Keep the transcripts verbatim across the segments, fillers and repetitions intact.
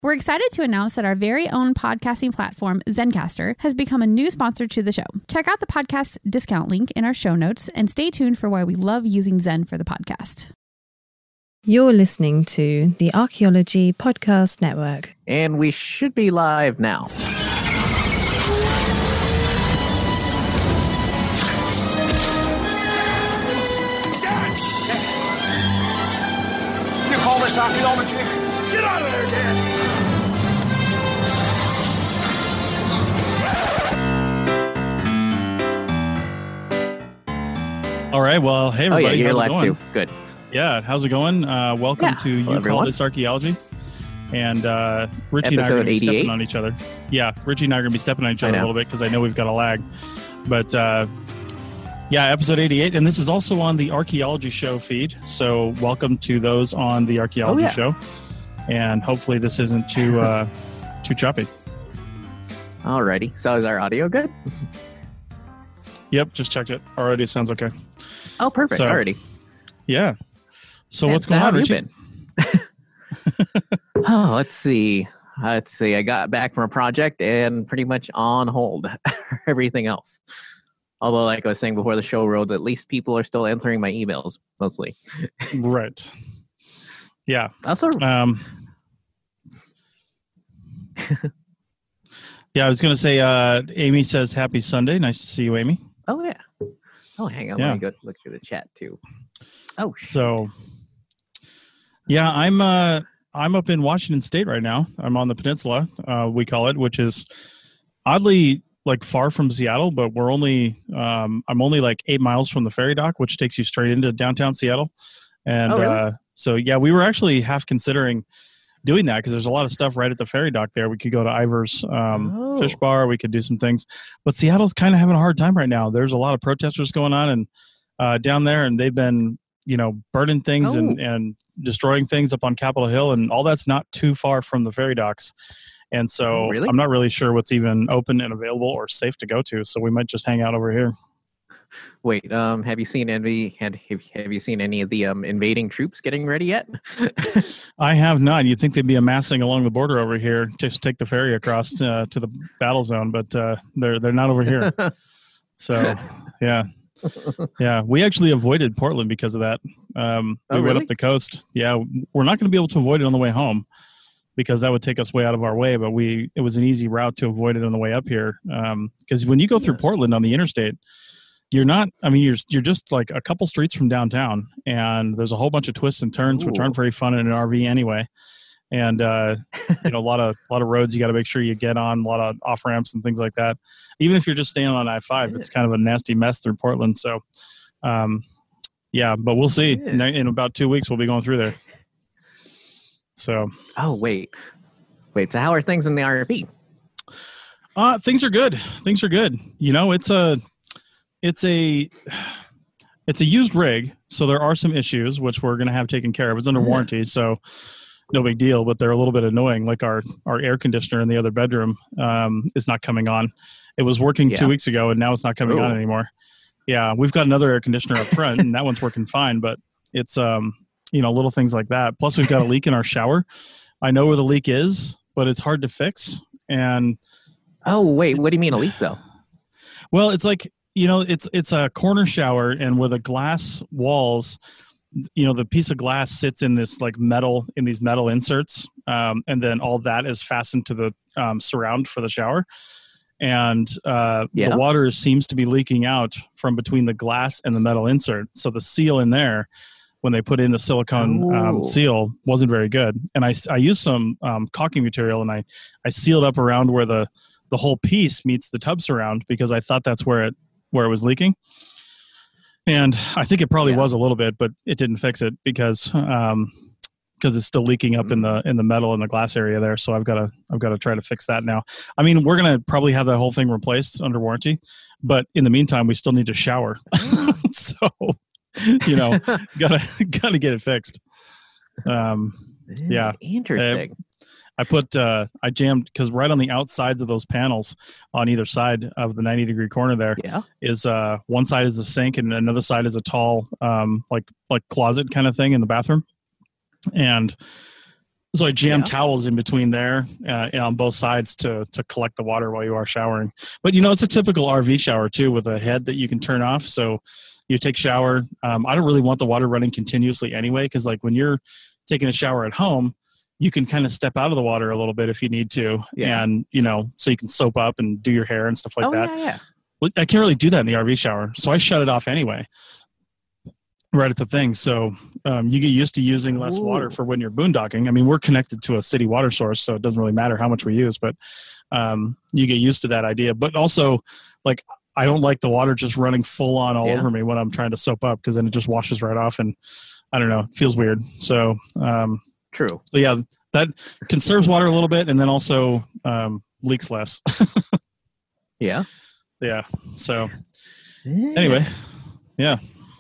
We're excited to announce that our very own podcasting platform, Zencastr, has become a new sponsor to the show. Check out the podcast discount link in our show notes and stay tuned for why we love using Zen for the podcast. You're listening to the Archaeology Podcast Network. And we should be live now. You call this archaeology? Get out of there, Dan! All right. Well, hey, everybody. Oh, yeah, you're how's live it going? too. Good. Yeah. How's it going? Uh, welcome Yeah. to You Hello, Call everyone. This Archaeology. And uh, Richie and I are Episode going to be stepping eighty-eight? on each other. Yeah. Richie and I are going to be stepping on each I other a know. little bit because I know we've got a lag. But uh, yeah, episode eighty-eight. And this is also on the Archaeology Show feed. So welcome to those on the Archaeology Oh, yeah. Show. And hopefully this isn't too uh, too choppy. Alrighty. So is our audio good? Yep. Just checked it. Already sounds okay. Oh, perfect. So- Alrighty. Yeah. So Man, what's so going how on, have you Richie? been? Oh, let's see. Let's see. I got back from a project and pretty much on hold everything else. Although, like I was saying before the show rolled, at least people are still answering my emails mostly. Right. Yeah. Also, Um, yeah, I was going to say, uh, Amy says happy Sunday. Nice to see you, Amy. oh yeah. Oh, hang on. Yeah. Let me go look through the chat too. Oh, sh- So, yeah, I'm uh, I'm up in Washington State right now. I'm on the peninsula, uh, we call it, which is oddly like far from Seattle, but we're only um, I'm only like eight miles from the ferry dock, which takes you straight into downtown Seattle. And Oh, really? uh, so, yeah, we were actually half considering doing that because there's a lot of stuff right at the ferry dock there. We could go to Ivar's um, Oh. fish bar. We could do some things, but Seattle's kind of having a hard time right now. There's a lot of protesters going on and uh, down there, and they've been, you know, burning things and, Oh. and destroying things up on Capitol Hill, and all that's not too far from the ferry docks. And so Oh, really? I'm not really sure what's even open and available or safe to go to. So we might just hang out over here. wait. Um, have you seen any? Had have, have you seen any of the um invading troops getting ready yet? I have not. You'd think they'd be amassing along the border over here to just take the ferry across uh, to the battle zone, but uh, they're they're not over here. So, yeah, yeah. We actually avoided Portland because of that. Um, we Oh, went really? up the coast. Yeah, we're not going to be able to avoid it on the way home because that would take us way out of our way. But we it was an easy route to avoid it on the way up here. Because when you go through Yeah. Portland on the interstate, you're not. I mean, you're you're just like a couple streets from downtown, and there's a whole bunch of twists and turns, which Ooh. aren't very fun in an R V anyway. And uh, you know, a lot of a lot of roads you got to make sure you get on, a lot of off ramps and things like that. Even if you're just staying on I five, it's kind of a nasty mess through Portland. So, um, yeah, but we'll see. Yeah. In, in about two weeks, we'll be going through there. So, Oh, wait. Wait. So how are things in the R P? uh, things are good. Things are good. You know, it's a it's a it's a used rig, so there are some issues which we're going to have taken care of. It's under Yeah. warranty, so no big deal, but they're a little bit annoying. Like our, our air conditioner in the other bedroom um, is not coming on. It was working two Yeah. weeks ago, and now it's not coming on Ooh. anymore. Yeah, we've got another air conditioner up front, and that one's working fine, but it's, um, you know, little things like that. Plus, we've got a leak in our shower. I know where the leak is, but it's hard to fix. And, Oh, wait. What do you mean a leak though? well, it's like, you know, it's it's a corner shower, and where the glass walls, you know, the piece of glass sits in this like metal, in these metal inserts, um, and then all that is fastened to the um, surround for the shower. And uh, Yeah. the water seems to be leaking out from between the glass and the metal insert. So the seal in there, when they put in the silicone um, Oh. seal, wasn't very good. And I, I used some um, caulking material, and I, I sealed up around where the, the whole piece meets the tub surround, because I thought that's where it where it was leaking. And I think it probably Yeah. was a little bit, but it didn't fix it because um, because it's still leaking up in the in the metal and the glass area there. So I've got to I've got to try to fix that now. I mean, we're gonna probably have that whole thing replaced under warranty, but in the meantime, we still need to shower. So you know, gotta gotta get it fixed. Um, Yeah. Interesting. I put uh, I jammed, because right on the outsides of those panels on either side of the ninety degree corner there yeah. is uh, one side is a sink and another side is a tall um, like like closet kind of thing in the bathroom. And So I jam Yeah. towels in between there uh, and on both sides to to collect the water while you are showering. But you know, it's a typical R V shower too, with a head that you can turn off. So you take shower. Um, I don't really want the water running continuously anyway, because like when you're taking a shower at home, you can kind of step out of the water a little bit if you need to, Yeah. and you know, so you can soap up and do your hair and stuff like oh that. yeah, yeah. Well, I can't really do that in the R V shower, so I shut it off anyway, right at the thing. So um, you get used to using less Ooh. water for when you're boondocking. I mean, we're connected to a city water source, so it doesn't really matter how much we use, but um, you get used to that idea. But also, like, I don't like the water just running full on all Yeah. over me when I'm trying to soap up, because then it just washes right off, and I don't know, it feels weird. So, um, True. so yeah, that conserves water a little bit, and then also um, leaks less. Yeah. Yeah. So anyway, yeah.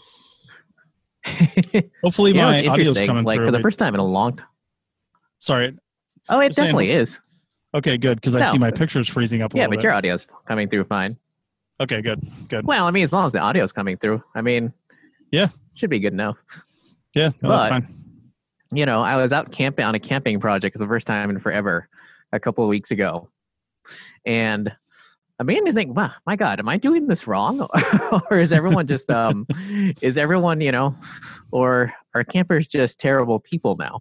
Hopefully You know, my it's audio's interesting, coming like through. for the but- first time in a long time. Sorry. Oh, it Just saying, definitely is. Okay, good, because I No, see my but- pictures freezing up a Yeah, little but bit. your audio's coming through fine. Okay, good, good. Well, I mean, as long as the audio's coming through, I mean, Yeah. should be good enough. Yeah, no, that's but- fine. You know, I was out camping on a camping project for the first time in forever a couple of weeks ago. And I made me think, wow, my God, am I doing this wrong? Or is everyone just, um, is everyone, you know, or are campers just terrible people now?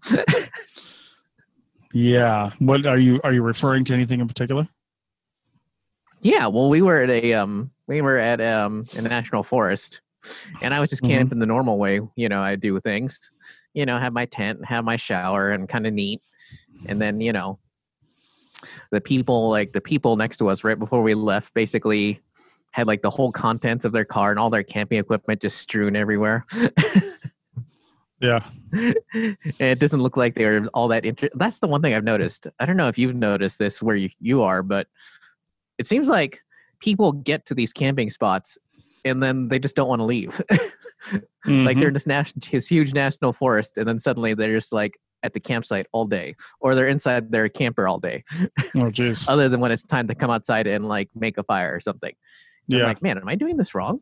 Yeah. What are you are you referring to anything in particular? Yeah, well, we were at a, um, we were at um, a national forest, and I was just Mhm. camping the normal way, you know, I do things, you know, have my tent, have my shower, and kind of neat. And then, you know, the people, like the people next to us right before we left, basically had like the whole contents of their car and all their camping equipment just strewn everywhere. Yeah. And it doesn't look like they're all that inter- That's the one thing I've noticed. I don't know if you've noticed this where you, you are, but it seems like people get to these camping spots and then they just don't want to leave. Like Mhm. they're in this, nas- this huge national forest, and then suddenly they're just like at the campsite all day, or they're inside their camper all day, Oh, jeez. other than when it's time to come outside and like make a fire or something. I'm Yeah. like, man, am I doing this wrong?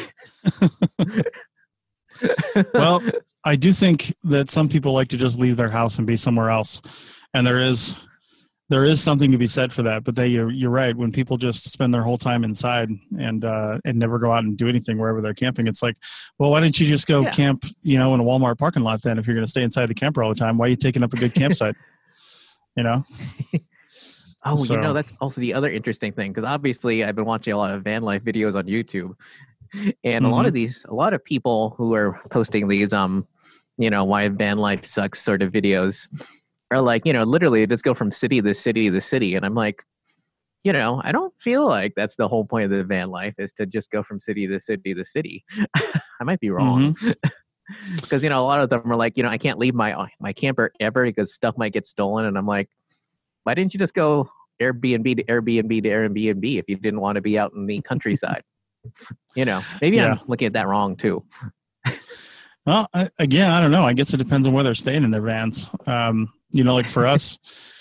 Well, I do think that some people like to just leave their house and be somewhere else, and there is there is something to be said for that. But they, you're, you're right. When people just spend their whole time inside and uh, and never go out and do anything wherever they're camping, it's like, well, why don't you just go Yeah. camp, you know, in a Walmart parking lot then? If you're going to stay inside the camper all the time, why are you taking up a good campsite? You know. Oh, So- you know, that's also the other interesting thing, because obviously I've been watching a lot of van life videos on YouTube, and a lot Mm-hmm. of these, a lot of people who are posting these, um, you know, why van life sucks sort of videos are like, you know, literally just go from city to city to city, and I'm like, you know, I don't feel like that's the whole point of the van life, is to just go from city to city to city. I might be wrong. Because you know, a lot of them are like, you know, I can't leave my my camper ever because stuff might get stolen, and I'm like, why didn't you just go Airbnb to Airbnb to Airbnb if you didn't want to be out in the countryside? You know, maybe Yeah. I'm looking at that wrong too. Well, I, again, I don't know. I guess it depends on where they're staying in their vans. Um, you know, like for us,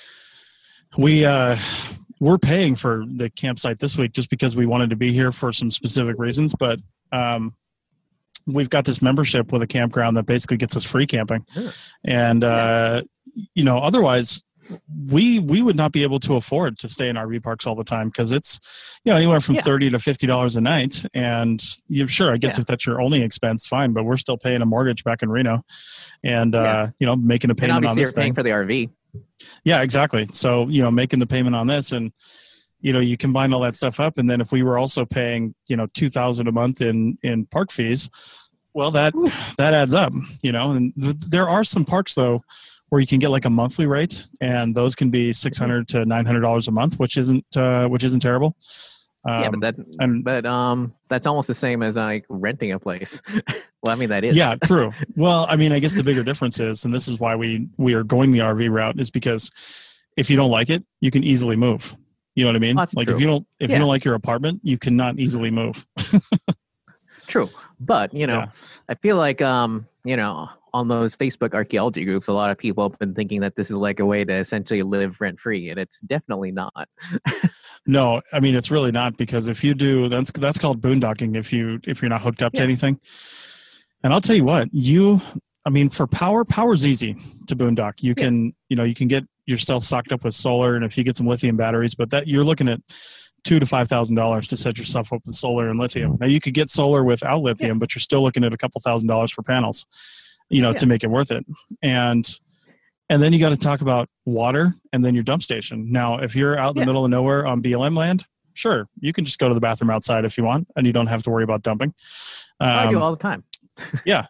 we uh, we're paying for the campsite this week just because we wanted to be here for some specific reasons. But um, we've got this membership with a campground that basically gets us free camping, Sure. and uh, you know, otherwise. We we would not be able to afford to stay in R V parks all the time, because it's, you know, anywhere from Yeah. thirty to fifty dollars a night, and you sure I guess Yeah. if that's your only expense, fine. But we're still paying a mortgage back in Reno, and uh, Yeah. you know, making a And payment on obviously, this you're paying thing. for the R V. Yeah, exactly. So you know, making the payment on this, and you know, you combine all that stuff up, and then if we were also paying, you know, two thousand a month in in park fees, well, that that adds up. You know, and th- there are some parks though where you can get like a monthly rate, and those can be six hundred to nine hundred dollars a month, which isn't uh, which isn't terrible. Um, yeah, but that, and- but um, that's almost the same as like renting a place. Well, I mean that is. yeah, true. Well, I mean, I guess the bigger difference is, and this is why we we are going the R V route, is because if you don't like it, you can easily move. You know what I mean? That's like true. if you don't if Yeah. you don't like your apartment, you cannot easily move. True, but you know, Yeah. I feel like um, you know, on those Facebook archaeology groups, a lot of people have been thinking that this is like a way to essentially live rent free, and it's definitely not. No, I mean it's really not, because if you do, that's that's called boondocking. If you if you're not hooked up to Yeah. anything, and I'll tell you what, you I mean, for power, power's easy to boondock. You Yeah. can, you know, you can get yourself socked up with solar, and if you get some lithium batteries, but that you're looking at two to five thousand dollars to set yourself up with solar and lithium. Now you could get solar without lithium, yeah. but you're still looking at a couple thousand dollars for panels, you know, yeah. to make it worth it. And and then you got to talk about water and then your dump station. Now, if you're out in yeah. the middle of nowhere on B L M land, sure, you can just go to the bathroom outside if you want, and you don't have to worry about dumping. Um, I do all the time. yeah.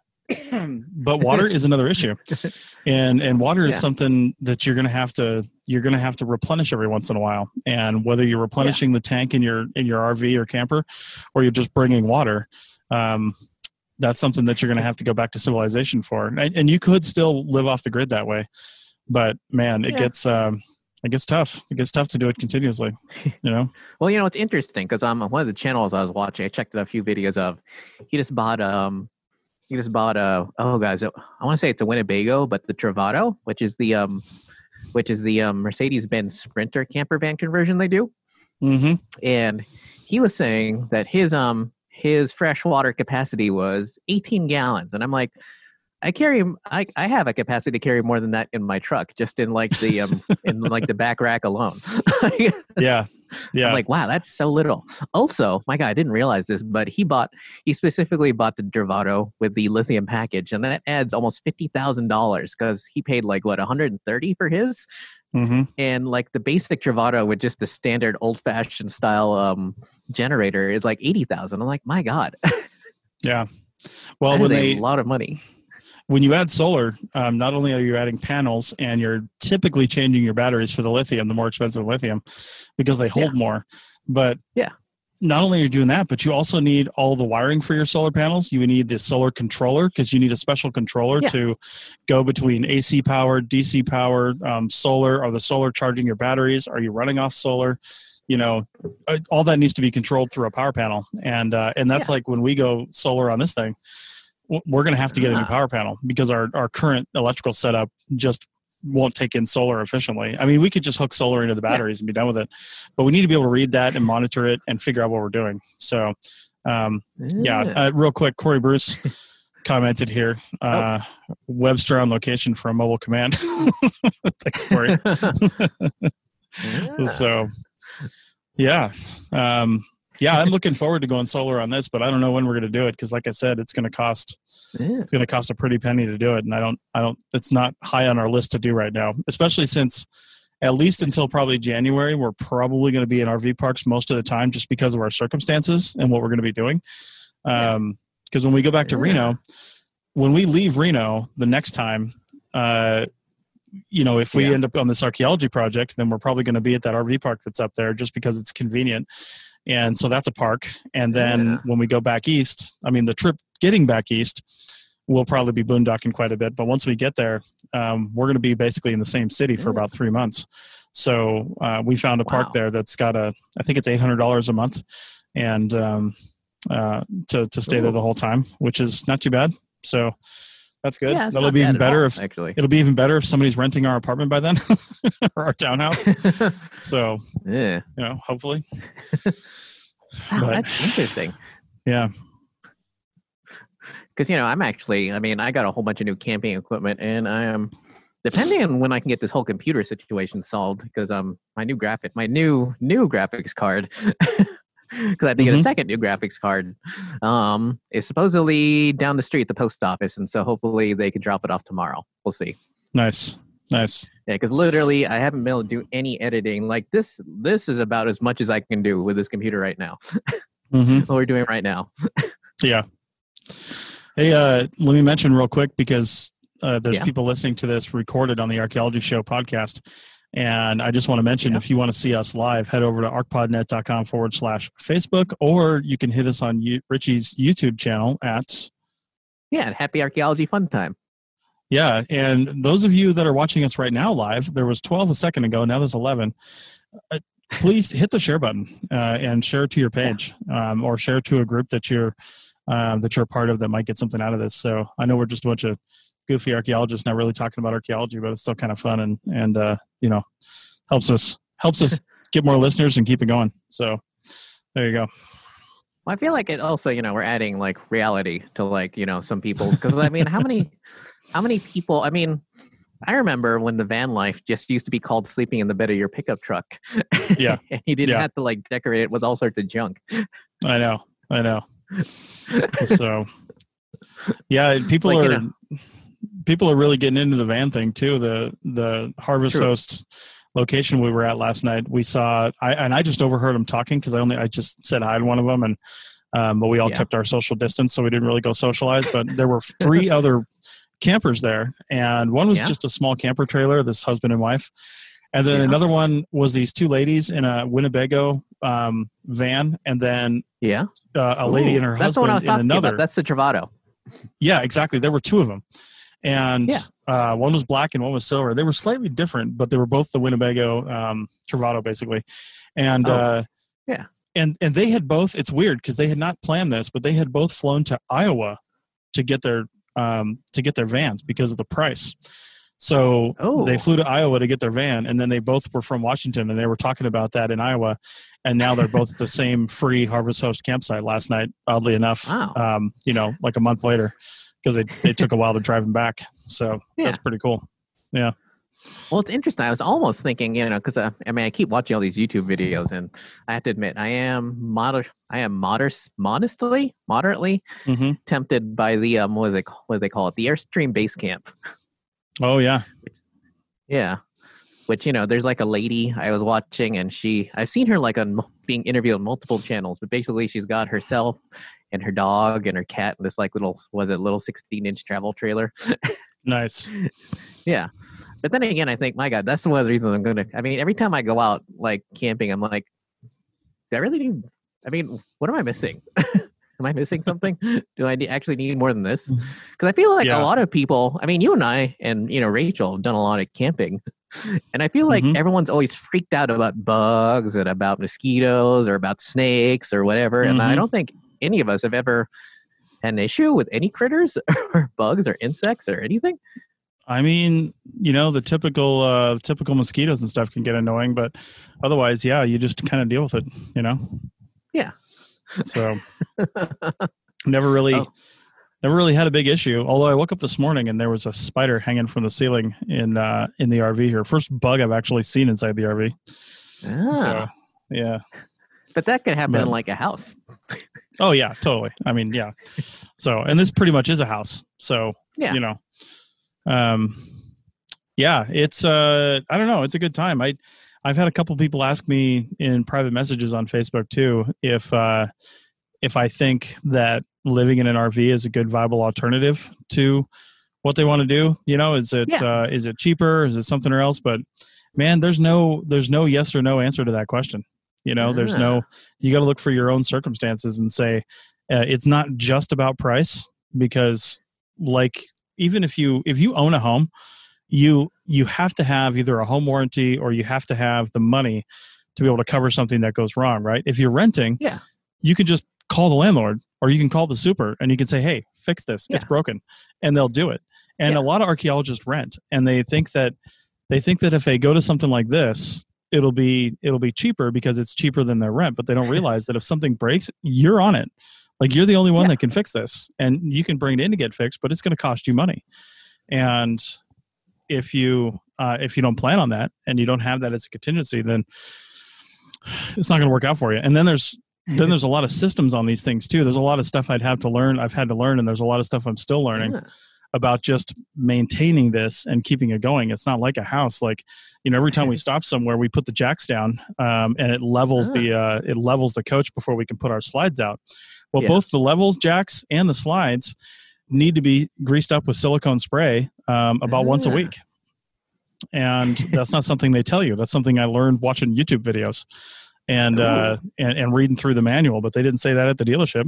But water is another issue, and and water is yeah. something that you're going to have to you're going to have to replenish every once in a while. And whether you're replenishing yeah. the tank in your in your R V or camper, or you're just bringing water, um, that's something that you're going to have to go back to civilization for. And, and you could still live off the grid that way, but man, it yeah. gets um, it gets tough. It gets tough to do it continuously. You know. Well, you know, it's interesting because um, one of the channels I was watching, I checked out a few videos of. He just bought um. He just bought a oh guys I want to say it's a Winnebago, but the Travato, which is the um, which is the um, Mercedes-Benz Sprinter camper van conversion they do. Mm-hmm. And he was saying that his um his freshwater capacity was eighteen gallons, and I'm like, I carry I I have a capacity to carry more than that in my truck, just in like the um in like the back rack alone. yeah. Yeah. I'm like, wow, that's so little. Also, my God, I didn't realize this, but he bought, he specifically bought the Travato with the lithium package, and that adds almost fifty thousand dollars because he paid like, what, one hundred thirty for his? Mm-hmm. And like the basic Travato with just the standard old-fashioned style um, generator is like eighty thousand. I'm like, my God. Yeah. Well, that when is they, a lot of money. When you add solar, um, not only are you adding panels, and you're typically changing your batteries for the lithium, the more expensive lithium, because they hold yeah. more. But yeah, not only are you doing that, but you also need all the wiring for your solar panels. You need the solar controller, because you need a special controller yeah. to go between A C power, D C power, um, solar. Are the solar charging your batteries? Are you running off solar? You know, all that needs to be controlled through a power panel. And, uh, and that's yeah. like when we go solar on this thing, we're going to have to get a new power panel because our, our current electrical setup just won't take in solar efficiently. I mean, we could just hook solar into the batteries yeah. and be done with it, but we need to be able to read that and monitor it and figure out what we're doing. So, um, yeah, yeah uh, real quick, Corey Bruce commented here, uh, oh. Webster on location for a mobile command. Thanks, Corey. yeah. So, yeah. Um, Yeah, I'm looking forward to going solar on this, but I don't know when we're going to do it because, like I said, it's going to cost yeah. it's going to cost a pretty penny to do it, and I don't, I don't. It's not high on our list to do right now, especially since at least until probably January, we're probably going to be in R V parks most of the time, just because of our circumstances and what we're going to be doing. Because um, when we go back to yeah. Reno, when we leave Reno the next time. Uh, you know, if we yeah. end up on this archaeology project, then we're probably going to be at that R V park that's up there just because it's convenient. And so that's a park. And then yeah. when we go back east, I mean, the trip getting back east, we'll probably be boondocking quite a bit. But once we get there, um, we're going to be basically in the same city for about three months. So uh, we found a park wow. there that's got a, I think it's eight hundred dollars a month, and um, uh, to, to stay Ooh. there the whole time, which is not too bad. So that's good. Yeah, that'll be even better all, if actually. It'll be even better if somebody's renting our apartment by then or our townhouse. So, yeah, you know, hopefully. Wow, but, that's interesting. Yeah. Because, you know, I'm actually, I mean, I got a whole bunch of new camping equipment, and I am, depending on when I can get this whole computer situation solved, because um, my new graphic, my new, new graphics card, because I have to get mm-hmm. a second new graphics card, um, is supposedly down the street at the post office, and so hopefully they can drop it off tomorrow. We'll see. Nice, nice. Yeah, because literally I haven't been able to do any editing. Like this, this is about as much as I can do with this computer right now. mm-hmm. What we're doing right now. Yeah. Hey, uh, let me mention real quick, because uh, there's yeah. people listening to this recorded on the Archaeology Show podcast. And I just want to mention, yeah. if you want to see us live, head over to arcpodnet.com forward slash Facebook, or you can hit us on U- Richie's YouTube channel at... Yeah, Happy Archaeology Fun Time. Yeah, and those of you that are watching us right now live, there was twelve a second ago, now there's eleven. Uh, please hit the share button uh, and share it to your page, yeah. um, or share it to a group that you're, uh, that you're a part of that might get something out of this. So I know we're just a bunch of goofy archaeologists not really talking about archaeology, but it's still kind of fun, and and uh, you know, helps us helps us get more listeners and keep it going. So there you go. Well, I feel like it also, you know, we're adding like reality to like, you know, some people. Because I mean, how many, how many people, I mean, I remember when the van life just used to be called sleeping in the bed of your pickup truck. Yeah. And you didn't Yeah. have to like decorate it with all sorts of junk. I know. I know. So, yeah, people Like, are you know. people are really getting into the van thing too. The the Harvest True. Host location we were at last night, we saw, I and I just overheard them talking because I only I just said hi to one of them, and um, but we all Yeah. kept our social distance, so we didn't really go socialize. But there were three other campers there, and one was Yeah. just a small camper trailer, this husband and wife, and then Yeah. another one was these two ladies in a Winnebago um, van, and then Yeah. uh, a lady Ooh, and her that's the one I was husband in talking another. about. That's the Travato. Yeah, exactly. There were two of them. And Yeah. uh, one was black and one was silver. They were slightly different, but they were both the Winnebago um, Travato, basically. And Oh, uh, yeah. and and they had both. It's weird because they had not planned this, but they had both flown to Iowa to get their um, to get their vans because of the price. So Oh. they flew to Iowa to get their van, and then they both were from Washington, and they were talking about that in Iowa. And now they're both at the same free Harvest Host campsite last night, oddly enough, Wow. um, you know, like a month later, because they, they took a while to drive them back. So Yeah. that's pretty cool. Yeah. Well, it's interesting. I was almost thinking, you know, because uh, I mean, I keep watching all these YouTube videos, and I have to admit, I am moder- I am moder- modestly, moderately hmm tempted by the um, what is it? What do they call it? The Airstream Base Camp. Oh, yeah. Yeah, which, you know, there's like a lady I was watching, and she, I've seen her like on being interviewed on multiple channels, but basically she's got herself and her dog and her cat in this like little, was it little sixteen inch travel trailer? Nice. Yeah. But then again, I think, my God, that's one of the reasons I'm going to, I mean, every time I go out like camping, I'm like, do I really need, I mean, what am I missing? Am I missing something? Do I need, actually need more than this? Because I feel like Yeah. a lot of people, I mean, you and I and, you know, Rachel have done a lot of camping. And I feel like Mhm. everyone's always freaked out about bugs and about mosquitoes or about snakes or whatever. And I Mhm. don't think any of us have ever had an issue with any critters or bugs or insects or anything. I mean, you know, the typical uh, typical mosquitoes and stuff can get annoying, but otherwise, yeah, you just kind of deal with it, you know? Yeah. So never really, Oh. never really had a big issue. Although I woke up this morning and there was a spider hanging from the ceiling in uh, in the R V here. First bug I've actually seen inside the R V. Ah, So yeah. but that could happen But- in like a house. Oh yeah, totally. I mean, yeah. So, and this pretty much is a house. So, Yeah. you know, um, yeah, it's, uh, I don't know. It's a good time. I, I've had a couple people ask me in private messages on Facebook too, if, uh, if I think that living in an R V is a good viable alternative to what they want to do. You know, is it, Yeah. uh, is it cheaper? Is it something else? But man, there's no, there's no yes or no answer to that question. You know, there's no, you got to look for your own circumstances and say, uh, it's not just about price, because like, even if you, if you own a home, you, you have to have either a home warranty or you have to have the money to be able to cover something that goes wrong, right? If you're renting, Yeah. you can just call the landlord or you can call the super and you can say, hey, fix this. It's Yeah. broken. And they'll do it. And Yeah. a lot of archaeologists rent, and they think that they think that if they go to something like this, it'll be, it'll be cheaper because it's cheaper than their rent. But they don't realize that if something breaks, you're on it. Like, you're the only one Yeah. that can fix this, and you can bring it in to get fixed, but it's going to cost you money. And if you, uh, if you don't plan on that and you don't have that as a contingency, then it's not going to work out for you. And then there's, then there's a lot of systems on these things too. There's a lot of stuff I'd have to learn. I've had to learn, and there's a lot of stuff I'm still learning Yeah. about just maintaining this and keeping it going. It's not like a house. Like, you know, every time we stop somewhere, we put the jacks down, um, and it levels Ah. the, uh, it levels the coach before we can put our slides out. Well, Yeah. both the levels jacks and the slides need to be greased up with silicone spray, um, about once a Ah. week. And that's not something they tell you. That's something I learned watching YouTube videos and, uh, and, and reading through the manual, but they didn't say that at the dealership.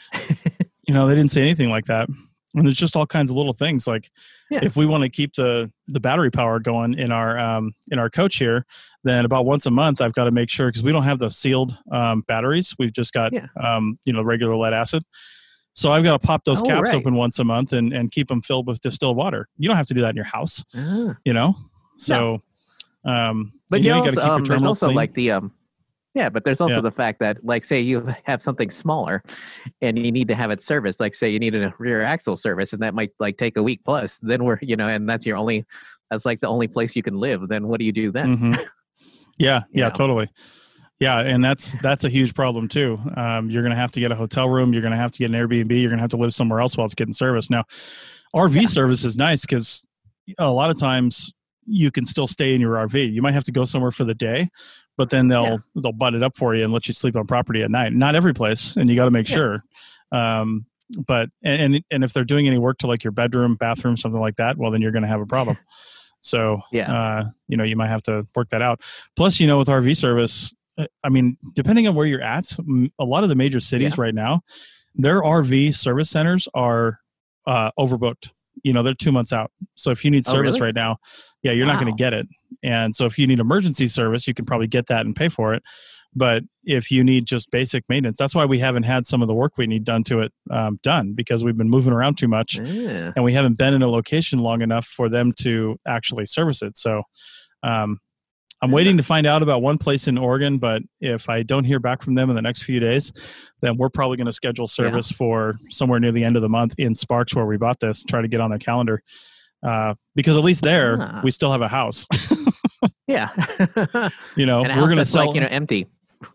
You know, they didn't say anything like that. And it's just all kinds of little things. Like, Yeah. if we want to keep the, the battery power going in our, um, in our coach here, then about once a month, I've got to make sure, cause we don't have the sealed, um, batteries. We've just got, Yeah. um, you know, regular lead acid. So I've got to pop those Oh, caps right. open once a month and, and keep them filled with distilled water. You don't have to do that in your house, Ah. you know? So, um, But you you know, also, you got to keep um, your there's terminals also clean. like the um, Yeah, but there's also Yeah. the fact that, like, say you have something smaller and you need to have it serviced, like, say you need a rear axle service, and that might, like, take a week plus, then we're, you know, and that's your only, that's, like, the only place you can live, then what do you do then? Mhm. Yeah, You yeah, know? totally. Yeah, and that's that's a huge problem too. Um, you're going to have to get a hotel room. You're going to have to get an Airbnb. You're going to have to live somewhere else while it's getting serviced. Now, R V Yeah. service is nice because a lot of times you can still stay in your R V. You might have to go somewhere for the day, but then they'll Yeah. they'll butt it up for you and let you sleep on property at night. Not every place, and you got to make Yeah. sure. Um, but and and if they're doing any work to like your bedroom, bathroom, something like that, well, then you're going to have a problem. So Yeah. uh, you know, you might have to work that out. Plus, you know, with R V service, I mean, depending on where you're at, m- a lot of the major cities Yeah. right now, their R V service centers are uh, overbooked. You know, they're two months out. So if you need Oh, service really? right now, yeah, you're not going Wow. to get it. And so if you need emergency service, you can probably get that and pay for it. But if you need just basic maintenance, that's why we haven't had some of the work we need done to it um, done, because we've been moving around too much Yeah. and we haven't been in a location long enough for them to actually service it. So um, I'm waiting to find out about one place in Oregon, but if I don't hear back from them in the next few days, then we're probably going to schedule service for somewhere near the end of the month in Sparks, where we bought this, try to get on their calendar. Uh, because at least there, Ah. we still have a house. Yeah. You know, and a we're house going to that's, sell. like, you know, empty.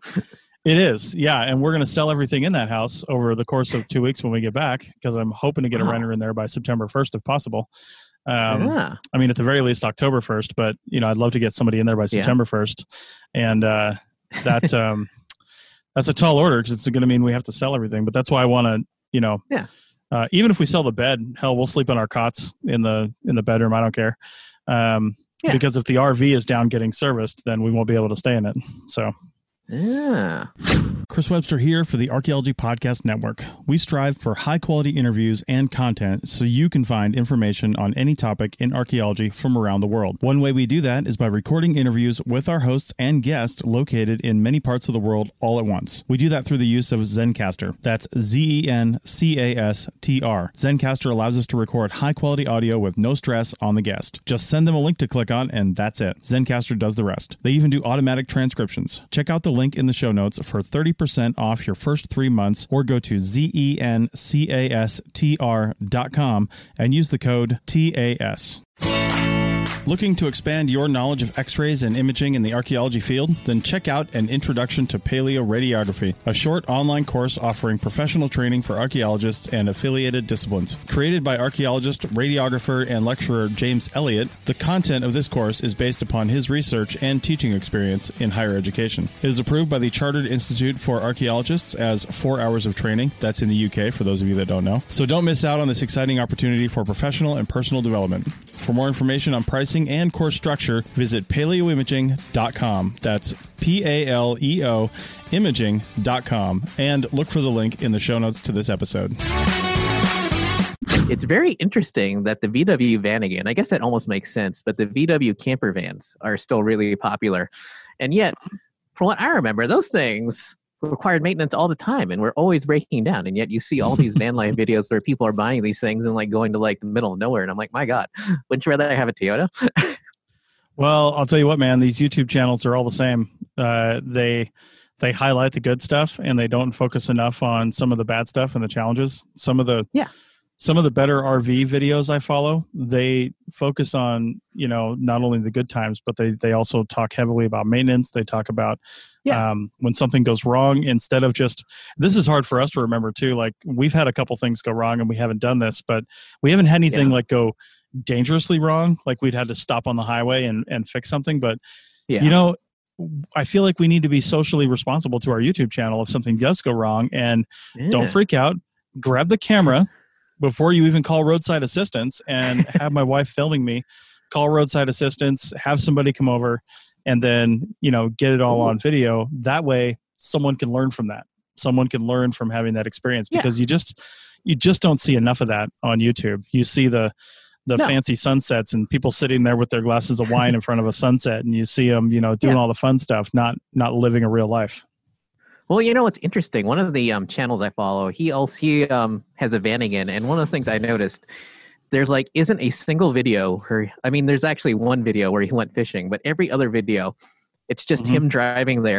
It is, yeah, and we're going to sell everything in that house over the course of two weeks when we get back, because I'm hoping to get a Wow. renter in there by September first, if possible. Um, yeah. I mean, at the very least, October first, but you know, I'd love to get somebody in there by September first, and uh, that um, that's a tall order because it's going to mean we have to sell everything. But that's why I want to, you know, Yeah. Uh, even if we sell the bed, hell, we'll sleep on our cots in the in the bedroom. I don't care, um, Yeah. because if the R V is down getting serviced, then we won't be able to stay in it. So. Yeah. Chris Webster here for the Archaeology Podcast Network. We strive for high-quality interviews and content so you can find information on any topic in archaeology from around the world. One way we do that is by recording interviews with our hosts and guests located in many parts of the world all at once. We do that through the use of Zencastr. That's Z E N C A S T R. Zencastr allows us to record high-quality audio with no stress on the guest. Just send them a link to click on, and that's it. Zencastr does the rest. They even do automatic transcriptions. Check out the link in the show notes for thirty percent off your first three months, or go to Z E N C A S T R dot com and use the code T A S. Looking to expand your knowledge of X-rays and imaging in the archaeology field? Then check out An Introduction to Paleoradiography, a short online course offering professional training for archaeologists and affiliated disciplines. Created by archaeologist, radiographer, and lecturer James Elliott, the content of this course is based upon his research and teaching experience in higher education. It is approved by the Chartered Institute for Archaeologists as four hours of training. That's in the U K, for those of you that don't know. So don't miss out on this exciting opportunity for professional and personal development. For more information on pricing and course structure, visit paleoimaging dot com. That's P A L E O imaging dot com, and look for the link in the show notes to this episode. It's very interesting that the V W Vanagon, I guess that almost makes sense, but the V W camper vans are still really popular. And yet, from what I remember, those things required maintenance all the time and we're always breaking down. And yet you see all these van life videos where people are buying these things and like going to like the middle of nowhere. And I'm like, my God, wouldn't you rather have a Toyota? Well, I'll tell you what, man, these YouTube channels are all the same. Uh, they they highlight the good stuff and they don't focus enough on some of the bad stuff and the challenges. Some of the Yeah. Some of the better R V videos I follow, they focus on, you know, not only the good times, but they, they also talk heavily about maintenance. They talk about Yeah. um, when something goes wrong, instead of just, this is hard for us to remember too. Like we've had a couple things go wrong and we haven't done this, but we haven't had anything Yeah. like go dangerously wrong. Like we'd had to stop on the highway and, and fix something. But, Yeah. you know, I feel like we need to be socially responsible to our YouTube channel if something does go wrong, and don't Yeah. freak out. Grab the camera before you even call roadside assistance and have my wife filming me, call roadside assistance, have somebody come over, and then, you know, get it all Ooh. on video. That way someone can learn from that. Someone can learn from having that experience, Yeah. because you just, you just don't see enough of that on YouTube. You see the, the No. fancy sunsets and people sitting there with their glasses of wine in front of a sunset, and you see them, you know, doing Yeah. all the fun stuff, not, not living a real life. Well, you know, it's interesting. One of the um, channels I follow, he also he um, has a Vanagon, and one of the things I noticed, there's like isn't a single video where, I mean, there's actually one video where he went fishing, but every other video, it's just Mhm. him driving there,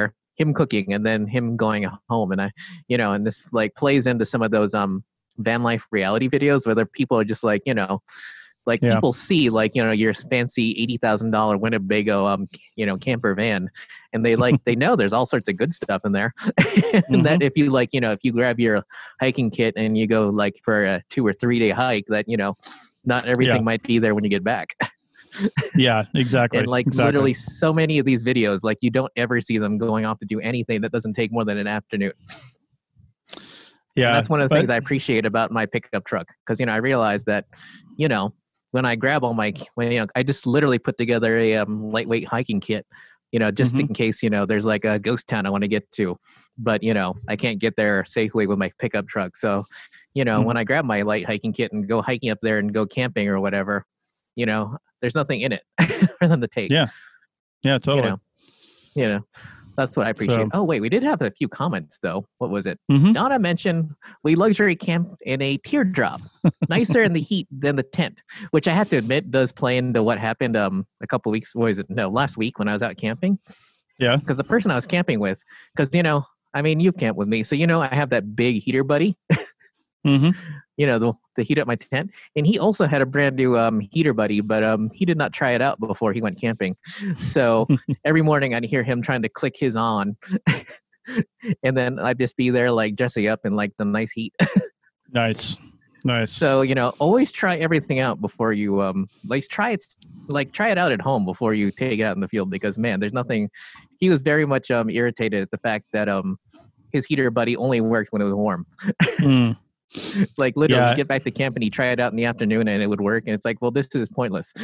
him cooking and then him going home. And I, you know, and this like plays into some of those um van life reality videos where people are just like, you know, like Yeah. people see like, you know, your fancy eighty thousand dollars Winnebago, um, you know, camper van, and they like, they know there's all sorts of good stuff in there. and Mhm. that if you like, you know, if you grab your hiking kit and you go like for a two or three day hike, that, you know, not everything Yeah. might be there when you get back. Yeah, exactly. And like exactly. literally so many of these videos, like you don't ever see them going off to do anything that doesn't take more than an afternoon. Yeah. And that's one of the but- things I appreciate about my pickup truck. Cause you know, I realized that, you know, when I grab all my, when, you know, I just literally put together a um, lightweight hiking kit, you know, just Mhm. in case, you know, there's like a ghost town I want to get to, but you know, I can't get there safely with my pickup truck. So, you know, Mhm. when I grab my light hiking kit and go hiking up there and go camping or whatever, you know, there's nothing in it for them to take. Yeah. Yeah, You totally. know, you know, that's what I appreciate. So- Oh, wait, we did have a few comments though. What was it? Mhm. Donna mentioned we luxury camp in a teardrop, nicer in the heat than the tent, which I have to admit does play into what happened um a couple weeks. What was it? No, last week when I was out camping. Yeah. Because the person I was camping with, because you know, I mean, you camp with me, so you know, I have that big heater buddy. Mhm. You know, the the heat up my tent, and he also had a brand new um heater buddy, but um he did not try it out before he went camping. So every morning I'd hear him trying to click his on. And then I'd just be there like dressing up in like the nice heat. Nice. Nice. So, you know, always try everything out before you um like try it like try it out at home before you take it out in the field, because man, there's nothing. He was very much um irritated at the fact that um his heater buddy only worked when it was warm. Mm. Like literally Yeah. you get back to camp and he try it out in the afternoon and it would work, and it's like, well, this is pointless.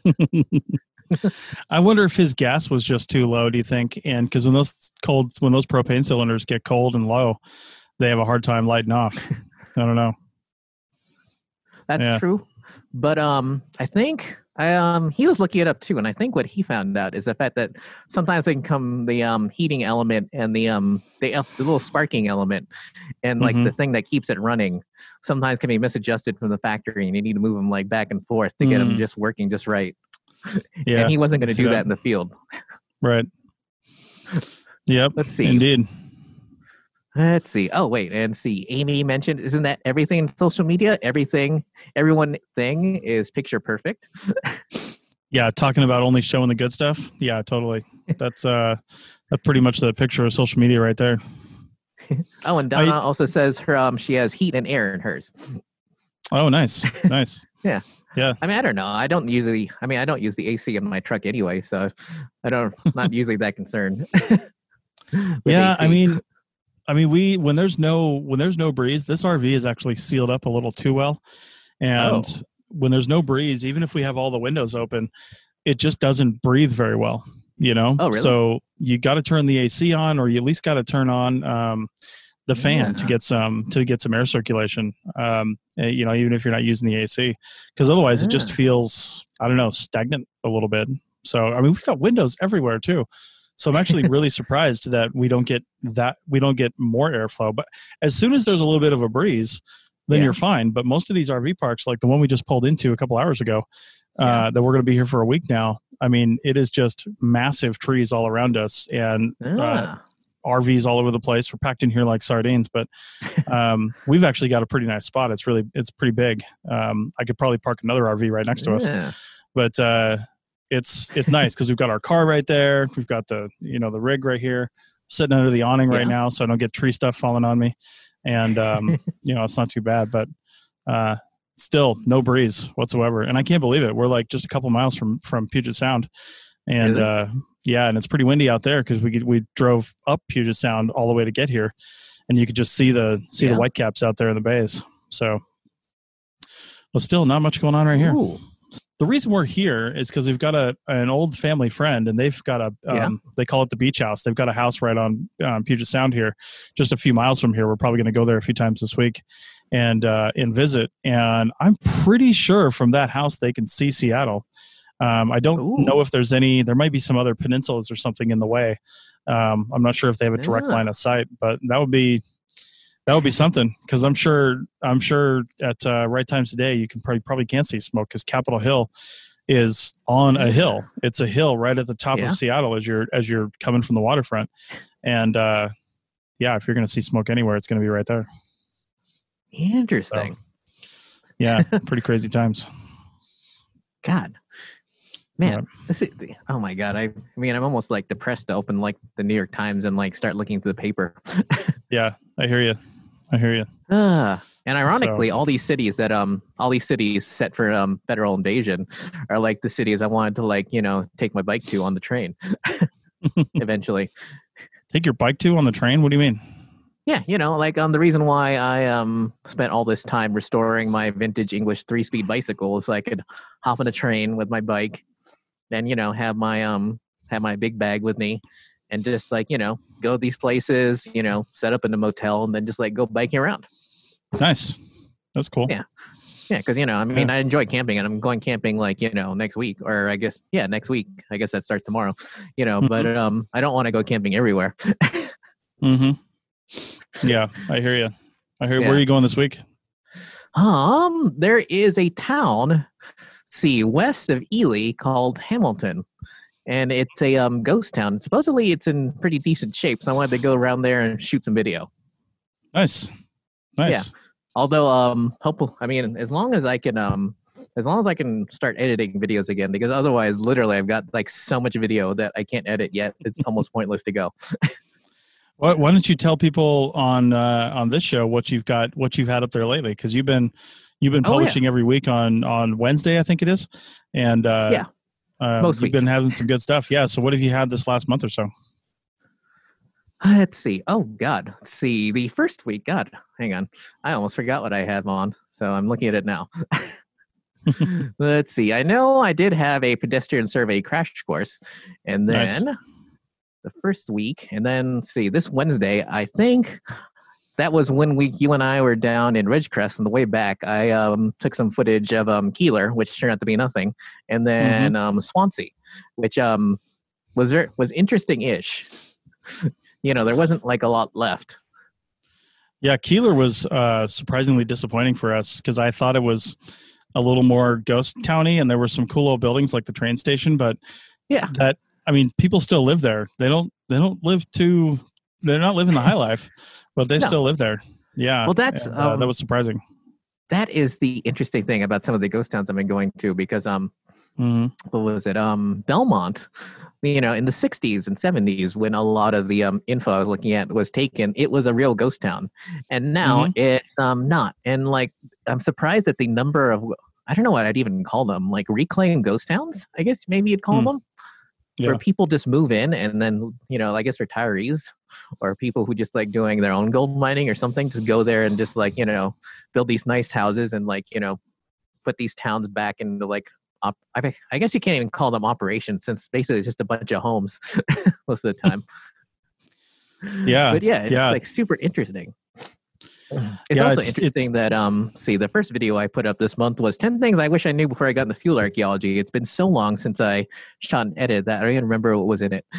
I wonder if his gas was just too low, do you think? And because when those cold, when those propane cylinders get cold and low, they have a hard time lighting off. I don't know. That's Yeah. true. But um I think I, um he was looking it up too, and I think what he found out is the fact that sometimes they can come the um heating element and the um the, el- the little sparking element and like Mhm. the thing that keeps it running sometimes can be misadjusted from the factory, and you need to move them like back and forth to get them Mm. just working just right. Yeah. And he wasn't going to see do that. that in the field. Right. Yep. Let's see. Indeed. Let's see. Oh, wait. And see, Amy mentioned, isn't that everything in social media? Everything, everyone thing is picture perfect. Yeah. Talking about only showing the good stuff. Yeah, totally. That's uh, that's pretty much the picture of social media right there. Oh, and Donna I- also says her um she has heat and air in hers. Oh, nice. Nice. I mean, I don't know. I don't usually. I mean, I don't use the A C in my truck anyway, so I don't. Not usually that concerned. with Yeah. A C. I mean, I mean, we, when there's no, when there's no breeze, this R V is actually sealed up a little too well. And Oh. when there's no breeze, even if we have all the windows open, it just doesn't breathe very well, you know? Oh, really? So you got to turn the A C on, or you at least got to turn on um, the fan to Yeah. get some, to get some air circulation, um, eh, you know, even if you're not using the A C, because otherwise it just Ah. feels, I don't know, stagnant a little bit. So, I mean, we've got windows everywhere too. So I'm actually really surprised that we don't get that, we don't get more airflow. But as soon as there's a little bit of a breeze, then Yeah. you're fine. But most of these R V parks, like the one we just pulled into a couple hours ago, uh, Yeah. that we're going to be here for a week now. I mean, it is just massive trees all around us and uh, Ah. R Vs all over the place. We're packed in here like sardines, but um, we've actually got a pretty nice spot. It's really, it's pretty big. Um, I could probably park another R V right next to us, Yeah. but uh, it's it's nice because we've got our car right there. We've got the you know the rig right here, sitting under the awning right Yeah. now, so I don't get tree stuff falling on me, and um, you know it's not too bad. But uh, still, no breeze whatsoever, and I can't believe it. We're like just a couple miles from from Puget Sound, and Really? uh, yeah, and it's pretty windy out there because we we drove up Puget Sound all the way to get here, and you could just see the see Yeah. the whitecaps out there in the bays. So, but still, not much going on right here. Ooh. The reason we're here is because we've got a an old family friend, and they've got a um, Yeah. they call it the beach house. They've got a house right on um, Puget Sound here, just a few miles from here. We're probably going to go there a few times this week and uh, and visit. And I'm pretty sure from that house they can see Seattle. Um, I don't Ooh. know if there's any. There might be some other peninsulas or something in the way. Um, I'm not sure if they have a direct Yeah. line of sight, but that would be that would be something, because I'm sure I'm sure at uh, right times today you can probably probably can't see smoke because Capitol Hill is on a hill. It's a hill right at the top Yeah. of Seattle as you're as you're coming from the waterfront. And uh, yeah, if you're going to see smoke anywhere, it's going to be right there. Interesting. So, yeah, pretty crazy times. God, man, Yeah. this is, oh my God. I, I mean, I'm almost like depressed to open like the New York Times and like start looking through the paper. Yeah, I hear you. I hear you. Ah, and ironically, So- all these cities that um, all these cities set for um federal invasion are like the cities I wanted to like you know take my bike to on the train. Eventually, Take your bike to on the train? What do you mean? yeah, you know, like um, the reason why I um spent all this time restoring my vintage English three-speed bicycle so I could hop on a train with my bike, then you know have my um have my big bag with me, and just like you know go these places, you know, set up in a motel, and then just like go biking around. Nice. That's cool. Yeah. Yeah, because you know, I mean, Yeah. I enjoy camping, and I'm going camping like you know next week, or I guess yeah, next week. I guess that starts tomorrow. You know, but um, I don't want to go camping everywhere. Mm-hmm. Yeah, I hear you. I hear. Yeah. Where are you going this week? Um, there is a town, see, west of Ely called Hamilton, and it's a um ghost town. Supposedly, it's in pretty decent shape, so I wanted to go around there and shoot some video. Nice. Nice. Although, um, hopefully, I mean, as long as I can, um, as long as I can start editing videos again, because otherwise, literally, I've got like so much video that I can't edit yet. It's almost pointless to go. Why, why don't you tell people on uh, on this show what you've got, what you've had up there lately? Because you've been you've been Oh, yeah. publishing every week on on Wednesday, I think it is, and uh, Yeah. uh, Most you've been weeks. having some good stuff. Yeah. So what have you had this last month or so? Let's see. Oh God. Let's see. The first week. God, hang on. I almost forgot what I have on, so I'm looking at it now. Let's see. I know I did have a pedestrian survey crash course, and then Nice. the first week, and then let's see, this Wednesday, I think that was when we, you and I were down in Ridgecrest. On the way back, I um, took some footage of um, Keeler, which turned out to be nothing, and then um, Swansea, which um, was very, was interesting-ish. You know, there wasn't like a lot left. Yeah, Keeler was uh, surprisingly disappointing for us because I thought it was a little more ghost towny, and there were some cool old buildings like the train station. But Yeah. that I mean, people still live there. They don't. They don't live too. They're not living the high life, but they No. still live there. Yeah. Well, that's, and, uh, um, that was surprising. That is the interesting thing about some of the ghost towns I've been going to, because um, hmm what was it? Um, Belmont. You know, in the sixties and seventies, when a lot of the um, info I was looking at was taken, it was a real ghost town, and now it's um not. And like, I'm surprised at the number of, I don't know what I'd even call them, like reclaimed ghost towns, I guess maybe you'd call Hmm. them, Yeah. where people just move in and then, you know, I guess retirees or people who just like doing their own gold mining or something, just go there and just like, you know, build these nice houses and like, you know, put these towns back into like, op- I, I guess you can't even call them operations, since basically it's just a bunch of homes most of the time. Yeah. But yeah, it's yeah. like super interesting. It's Yeah, also it's- interesting it's- that um see, the first video I put up this month was ten things I wish I knew before I got into field archaeology. It's been so long since I shot and edited that I don't even remember what was in it.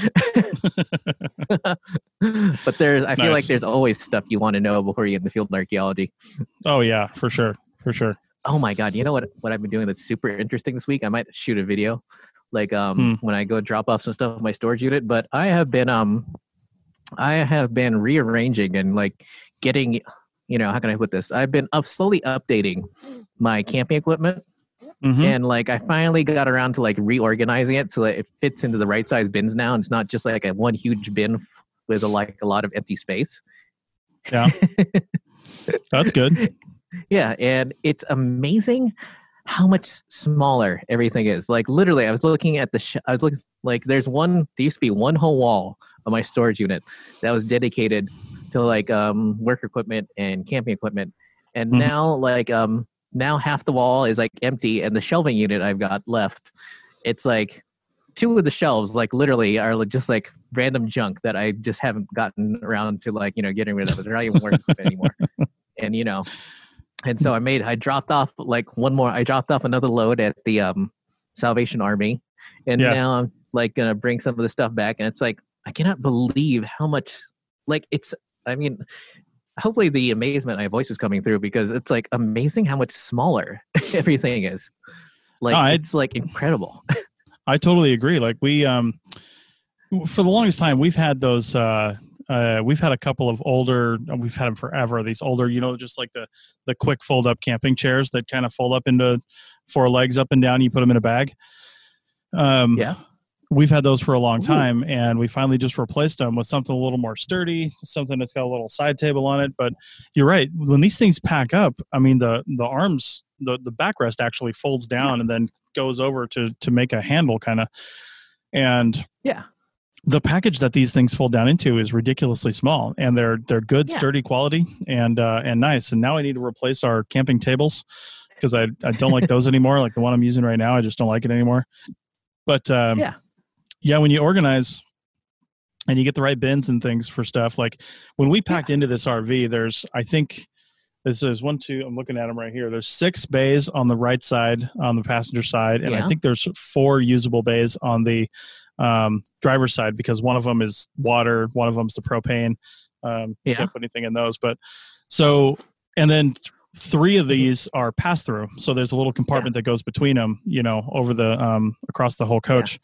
But there's I feel like Nice. there's always stuff you want to know before you get into field archaeology. Oh yeah, for sure, for sure. Oh my god, you know what what I've been doing that's super interesting this week? I might shoot a video like um Hmm. when I go drop off some stuff in my storage unit, but I have been um I have been rearranging and like getting, you know, how can I put this? I've been up slowly updating my camping equipment, hmm and like I finally got around to like reorganizing it so that it fits into the right size bins now, and it's not just like a one huge bin with a, like a lot of empty space. Yeah, that's good. Yeah, and it's amazing how much smaller everything is. Like literally, I was looking at the. Sh- I was looking like there's one. There used to be one whole wall of my storage unit that was dedicated to like um, work equipment and camping equipment, and Mhm. now like um now half the wall is like empty, and the shelving unit I've got left, it's like two of the shelves like literally are like, just like random junk that I just haven't gotten around to like you know getting rid of. They're not even work equipment anymore, and you know. And so I made, I dropped off like one more, I dropped off another load at the um, Salvation Army. And Yeah. now I'm like going to bring some of the stuff back. And it's like, I cannot believe how much, like it's, I mean, hopefully the amazement, my voice is coming through, because it's like amazing how much smaller everything is. Like No, I- it's like incredible. I totally agree. Like we, um, for the longest time, we've had those. Uh, uh, we've had a couple of older. We've had them forever. These older, you know, just like the the quick fold up camping chairs that kind of fold up into four legs up and down. You put them in a bag. Um, Yeah. We've had those for a long Ooh. time, and we finally just replaced them with something a little more sturdy, something that's got a little side table on it. But you're right. When these things pack up, I mean, the the arms, the the backrest actually folds down and then goes over to to make a handle kind of. And Yeah. the package that these things fold down into is ridiculously small, and they're they're good, Yeah. sturdy quality, and uh, and nice. And now I need to replace our camping tables because I I don't like those anymore. Like the one I'm using right now, I just don't like it anymore. But um, Yeah. yeah, when you organize and you get the right bins and things for stuff, like when we packed into this R V, there's I think this is one, two. I'm looking at them right here. There's six bays on the right side, on the passenger side, and I Yeah. think there's four usable bays on the um, driver's side because one of them is water, one of them's the propane. Um, you Yeah. can't put anything in those, but so and then th- three of these are pass through. So there's a little compartment that goes between them, you know, over the um, across the whole coach.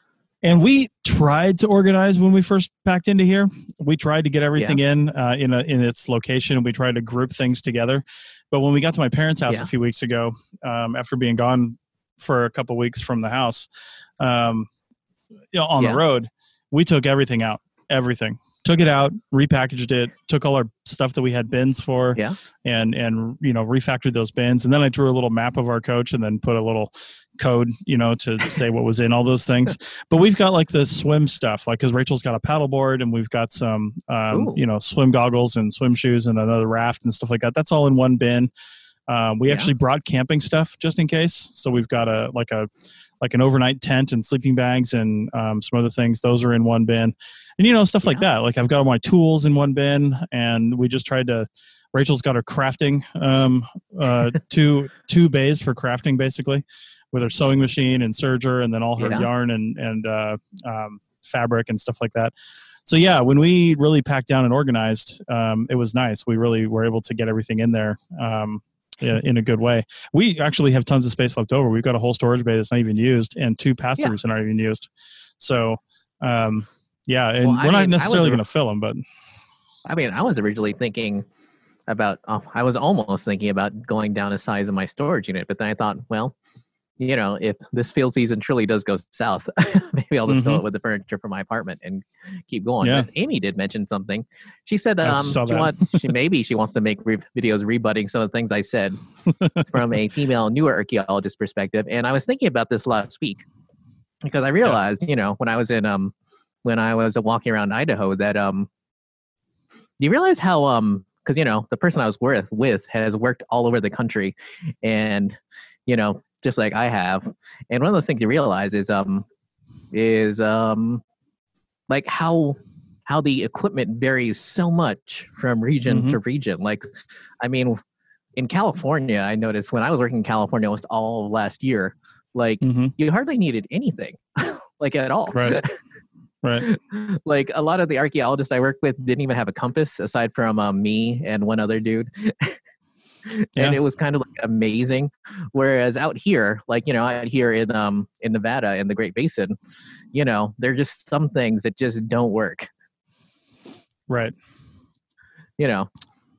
And we tried to organize when we first packed into here. We tried to get everything in uh, in a, in its location. We tried to group things together. But when we got to my parents' house Yeah. a few weeks ago, um, after being gone for a couple weeks from the house, um, you know, on Yeah. the road, we took everything out. Everything. Took it out, repackaged it, took all our stuff that we had bins for, Yeah. and and you know refactored those bins. And then I drew a little map of our coach and then put a little code, you know, to say what was in all those things. But we've got like the swim stuff, like because Rachel's got a paddleboard and we've got some, um, Ooh. you know, swim goggles and swim shoes and another raft and stuff like that. That's all in one bin. Um, we Yeah. actually brought camping stuff just in case. So we've got a like a like an overnight tent and sleeping bags and um, some other things. Those are in one bin, and you know stuff like Yeah. that. Like I've got all my tools in one bin, and we just tried to. Rachel's got her crafting um, uh, two two bays for crafting basically, with her sewing machine and serger, and then all her Yeah. yarn and and uh, um, fabric and stuff like that. So yeah, when we really packed down and organized, um, it was nice. We really were able to get everything in there. Um, Yeah, in a good way. We actually have tons of space left over. We've got a whole storage bay that's not even used and two pass-throughs that aren't even used. So, um, yeah, and Well, I we're not mean, I was necessarily a- going to fill them, but I mean, I was originally thinking about, oh, I was almost thinking about going down the size of my storage unit, but then I thought, well, you know, if this field season truly does go south, maybe I'll just fill Mhm. it with the furniture for my apartment and keep going. Yeah. But Amy did mention something. She said, I um, saw she that. want, she maybe she wants to make re- videos rebutting some of the things I said from a female newer archaeologist perspective. And I was thinking about this last week because I realized, you know, when I was in, um, when I was walking around Idaho, that, um, do you realize how, um, because you know the person I was with with has worked all over the country, and you know just like I have, and one of those things you realize is um is um like how how the equipment varies so much from region Mhm. to region. Like, I mean, in California, I noticed when I was working in California almost all of last year, like Mhm. you hardly needed anything, like at all. Right. Right. Like a lot of the archaeologists I worked with didn't even have a compass aside from um, me and one other dude. And Yeah. it was kind of like amazing. Whereas out here, like, you know, out here in um in Nevada in the Great Basin, you know, there are just some things that just don't work. Right. You know.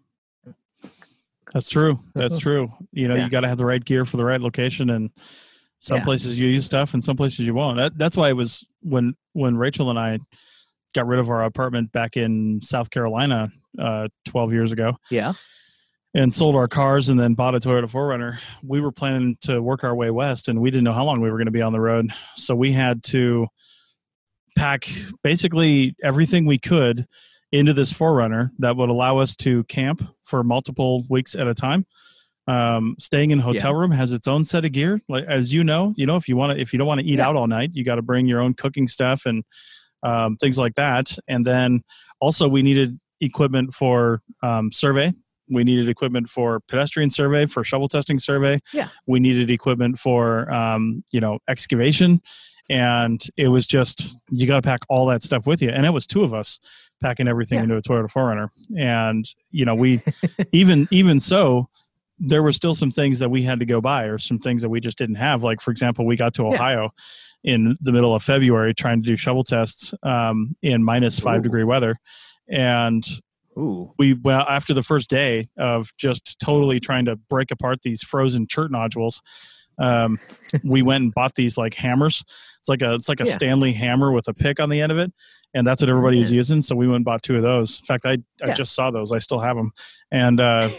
That's true. That's true. You know, Yeah. you got to have the right gear for the right location, and some Yeah. places you use stuff and some places you won't. That, that's why it was when when Rachel and I got rid of our apartment back in South Carolina uh, twelve years ago. Yeah. And sold our cars and then bought a Toyota four runner. We were planning to work our way west, and we didn't know how long we were going to be on the road. So we had to pack basically everything we could into this four runner that would allow us to camp for multiple weeks at a time. Um, staying in a hotel Yeah. room has its own set of gear. Like, as you know, you know, if you want to, if you don't want to eat Yeah. out all night, you got to bring your own cooking stuff and um, things like that. And then also we needed equipment for um, survey. We needed equipment for pedestrian survey, for shovel testing survey. Yeah. We needed equipment for, um, you know, excavation. And it was just, you got to pack all that stuff with you. And it was two of us packing everything Yeah. into a Toyota four runner. And, you know, we, even, even so, there were still some things that we had to go by, or some things that we just didn't have. Like, for example, we got to Ohio yeah. in the middle of February trying to do shovel tests um, in minus five Ooh. degree weather. And Ooh. we, well, after the first day of just totally trying to break apart these frozen chert nodules, um, we went and bought these like hammers. It's like a, it's like a yeah. Stanley hammer with a pick on the end of it. And that's what everybody was using. So we went and bought two of those. In fact, I, I yeah. just saw those. I still have them. And uh,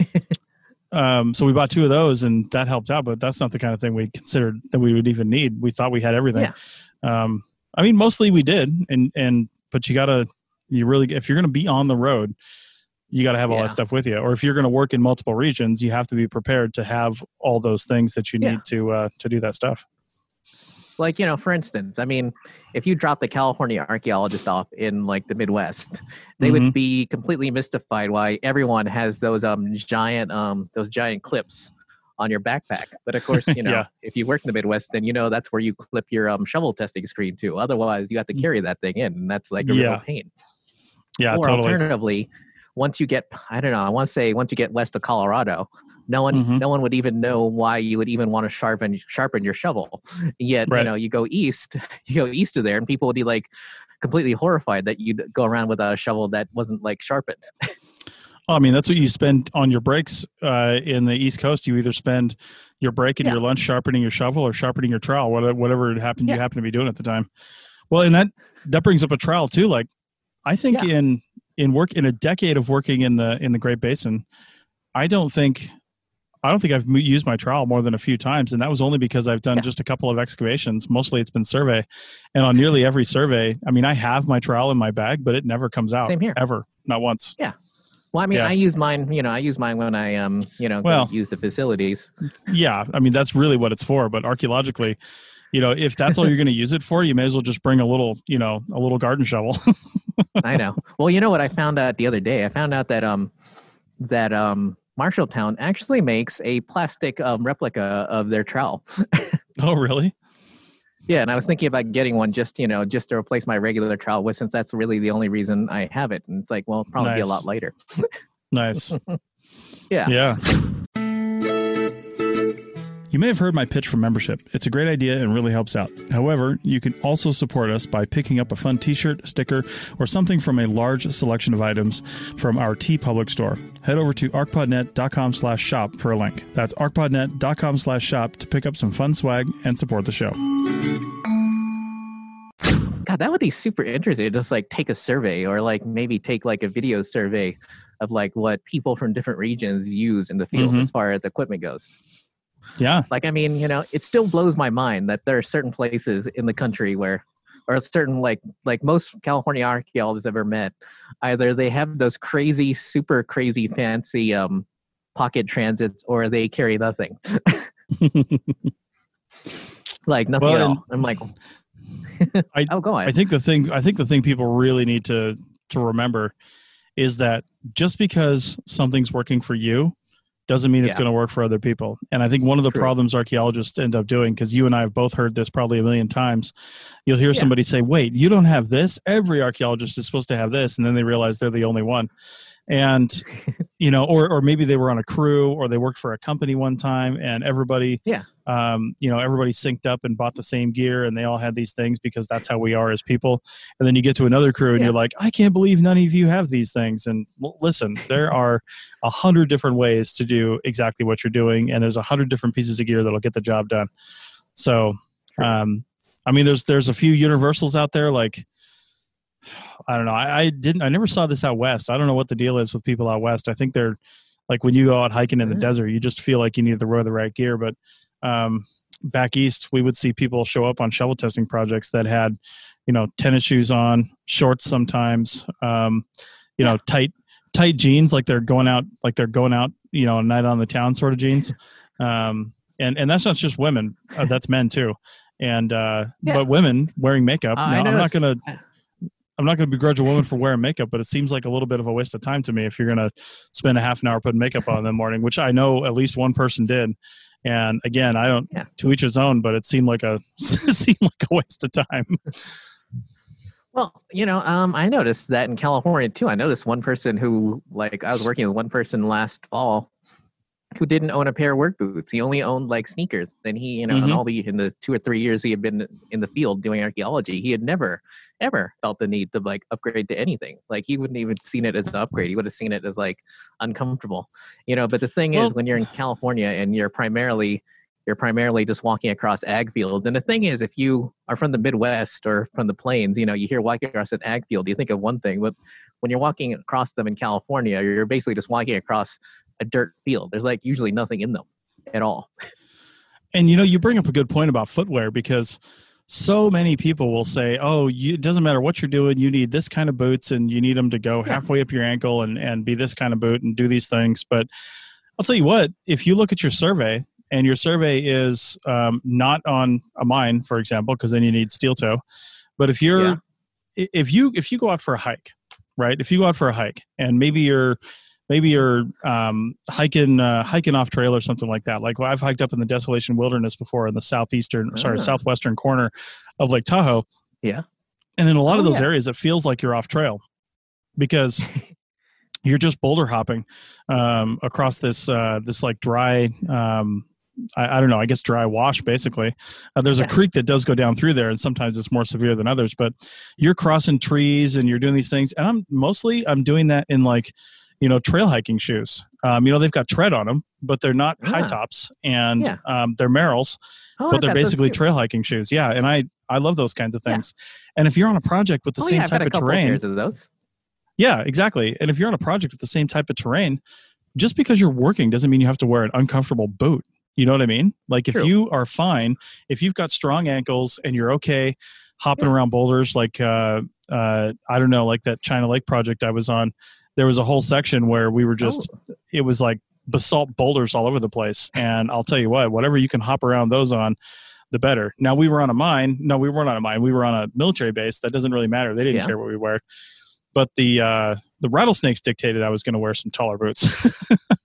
um, so we bought two of those, and that helped out. But that's not the kind of thing we considered that we would even need. We thought we had everything. Yeah. Um, I mean, mostly we did. And, and but you got to, you really, if you're going to be on the road, you got to have all yeah. that stuff with you. Or if you're going to work in multiple regions, you have to be prepared to have all those things that you need yeah. to uh, to do that stuff. Like, you know, for instance, I mean, if you drop the California archaeologist off in like the Midwest, they mm-hmm. would be completely mystified why everyone has those um giant um those giant clips on your backpack. But of course, you know, yeah. if you work in the Midwest, then you know that's where you clip your um shovel testing screen to. Otherwise, you have to carry that thing in, and that's like a yeah. real pain. Yeah, or totally. Alternatively, once you get, I don't know, I want to say once you get west of Colorado, no one, mm-hmm. no one would even know why you would even want to sharpen sharpen your shovel. Yet, right. you know, you go east, you go east of there, and people would be like completely horrified that you'd go around with a shovel that wasn't like sharpened. I mean, that's what you spend on your breaks uh, in the East Coast. You either spend your break and yeah. your lunch sharpening your shovel or sharpening your trowel, whatever it happened yeah. you happen to be doing at the time. Well, and that that brings up a trowel too. Like, I think yeah. in in work in a decade of working in the in the Great Basin, I don't think. I don't think I've used my trowel more than a few times, and that was only because I've done yeah. just a couple of excavations. Mostly it's been survey, and on nearly every survey, I mean, I have my trowel in my bag, but it never comes out. Same here. Ever. Not once. Yeah. Well, I mean, yeah. I use mine, you know, I use mine when I, um, you know, well, use the facilities. Yeah. I mean, that's really what it's for, but archaeologically, you know, if that's all you're going to use it for, you may as well just bring a little, you know, a little garden shovel. I know. Well, you know what I found out the other day? I found out that, um, that, um, Marshalltown actually makes a plastic um, replica of their trowel. Oh, really? Yeah, and I was thinking about getting one just, you know, just to replace my regular trowel with, since that's really the only reason I have it. And it's like, well, it'll probably nice. be a lot later. Nice. Yeah. Yeah. You may have heard my pitch for membership. It's a great idea and really helps out. However, you can also support us by picking up a fun t-shirt, sticker, or something from a large selection of items from our TeePublic store. Head over to arcpodnet.com slash shop for a link. That's arcpodnet.com slash shop to pick up some fun swag and support the show. God, that would be super interesting. Just like take a survey, or like maybe take like a video survey of like what people from different regions use in the field mm-hmm. as far as equipment goes. Yeah. Like, I mean, you know, it still blows my mind that there are certain places in the country where, or certain, like, like most California archaeologists I've ever met, either they have those crazy, super crazy, fancy um, pocket transits, or they carry nothing. Like nothing well, at all. I'm like, I, oh, go on. I think the thing, I think the thing people really need to, to remember is that just because something's working for you doesn't mean it's yeah. going to work for other people. And I think one of the True. problems archaeologists end up doing, because you and I have both heard this probably a million times, you'll hear yeah. somebody say, wait, you don't have this? Every archaeologist is supposed to have this. And then they realize they're the only one. And, you know, or or maybe they were on a crew, or they worked for a company one time, and everybody, yeah. um, you know, everybody synced up and bought the same gear, and they all had these things because that's how we are as people. And then you get to another crew, and yeah. you're like, I can't believe none of you have these things. And l- listen, there are a hundred different ways to do exactly what you're doing, and there's a hundred different pieces of gear that'll get the job done. So, um, I mean, there's there's a few universals out there, like. I don't know. I, I didn't, I never saw this out west. I don't know what the deal is with people out west. I think they're like, when you go out hiking in the mm-hmm. desert, you just feel like you need to wear the right gear. But um, back east, we would see people show up on shovel testing projects that had, you know, tennis shoes on, shorts sometimes, um, you yeah. know, tight, tight jeans, like they're going out, like they're going out, you know, a night on the town sort of jeans. Um, and, and that's not just women, uh, that's men too. And, uh, yeah. but women wearing makeup. Uh, now, I'm not going to, I'm not going to begrudge a woman for wearing makeup, but it seems like a little bit of a waste of time to me if you're going to spend a half an hour putting makeup on in the morning, which I know at least one person did. And again, I don't, yeah. to each his own, but it seemed like a seemed like a waste of time. Well, you know, um, I noticed that in California too. I noticed one person who, like, I was working with one person last fall, who didn't own a pair of work boots. He only owned like sneakers. And he, you know, Mhm. in all the in the two or three years he had been in the field doing archaeology, he had never ever felt the need to like upgrade to anything. Like he wouldn't even seen it as an upgrade. He would have seen it as like uncomfortable, you know. But the thing Well- is, when you're in California and you're primarily you're primarily just walking across ag fields. And the thing is, if you are from the Midwest or from the plains, you know, you hear walking across an ag field, you think of one thing, but when you're walking across them in California, you're basically just walking across a dirt field. There's like usually nothing in them at all. And you know, you bring up a good point about footwear, because so many people will say, oh, you, it doesn't matter what you're doing, you need this kind of boots and you need them to go Yeah. halfway up your ankle and, and be this kind of boot and do these things. But I'll tell you what, if you look at your survey and your survey is um, not on a mine, for example, because then you need steel toe. But if you're, Yeah. if you, if you go out for a hike, right? If you go out for a hike and maybe you're, maybe you're um, hiking, uh, hiking off trail or something like that. Like well, I've hiked up in the Desolation Wilderness before in the southeastern, sorry, Ah. southwestern corner of Lake Tahoe. Yeah. And in a lot Oh, of those yeah. areas, it feels like you're off trail because you're just boulder hopping um, across this, uh, this like dry, um, I, I don't know, I guess dry wash basically. Uh, there's Yeah. a creek that does go down through there, and sometimes it's more severe than others, but you're crossing trees and you're doing these things. And I'm mostly, I'm doing that in like, you know, trail hiking shoes. Um, you know, they've got tread on them, but they're not high Ah. tops, and Yeah. um, they're Merrells, Oh, but I've they're got those basically too. trail hiking shoes. Yeah. And I, I love those kinds of Yeah. things. And if you're on a project with the Oh, same yeah, I've type got a of couple terrain, pairs of those. yeah, exactly. And if you're on a project with the same type of terrain, just because you're working doesn't mean you have to wear an uncomfortable boot. You know what I mean? Like if True. you are fine, if you've got strong ankles and you're okay hopping Yeah. around boulders, like, uh, uh, I don't know, like that China Lake project I was on, there was a whole section where we were just, Oh. it was like basalt boulders all over the place. And I'll tell you what, whatever you can hop around those on, the better. Now we were on a mine. No, we weren't on a mine. We were on a military base. That doesn't really matter. They didn't Yeah. care what we wear. But the uh, the rattlesnakes dictated I was going to wear some taller boots,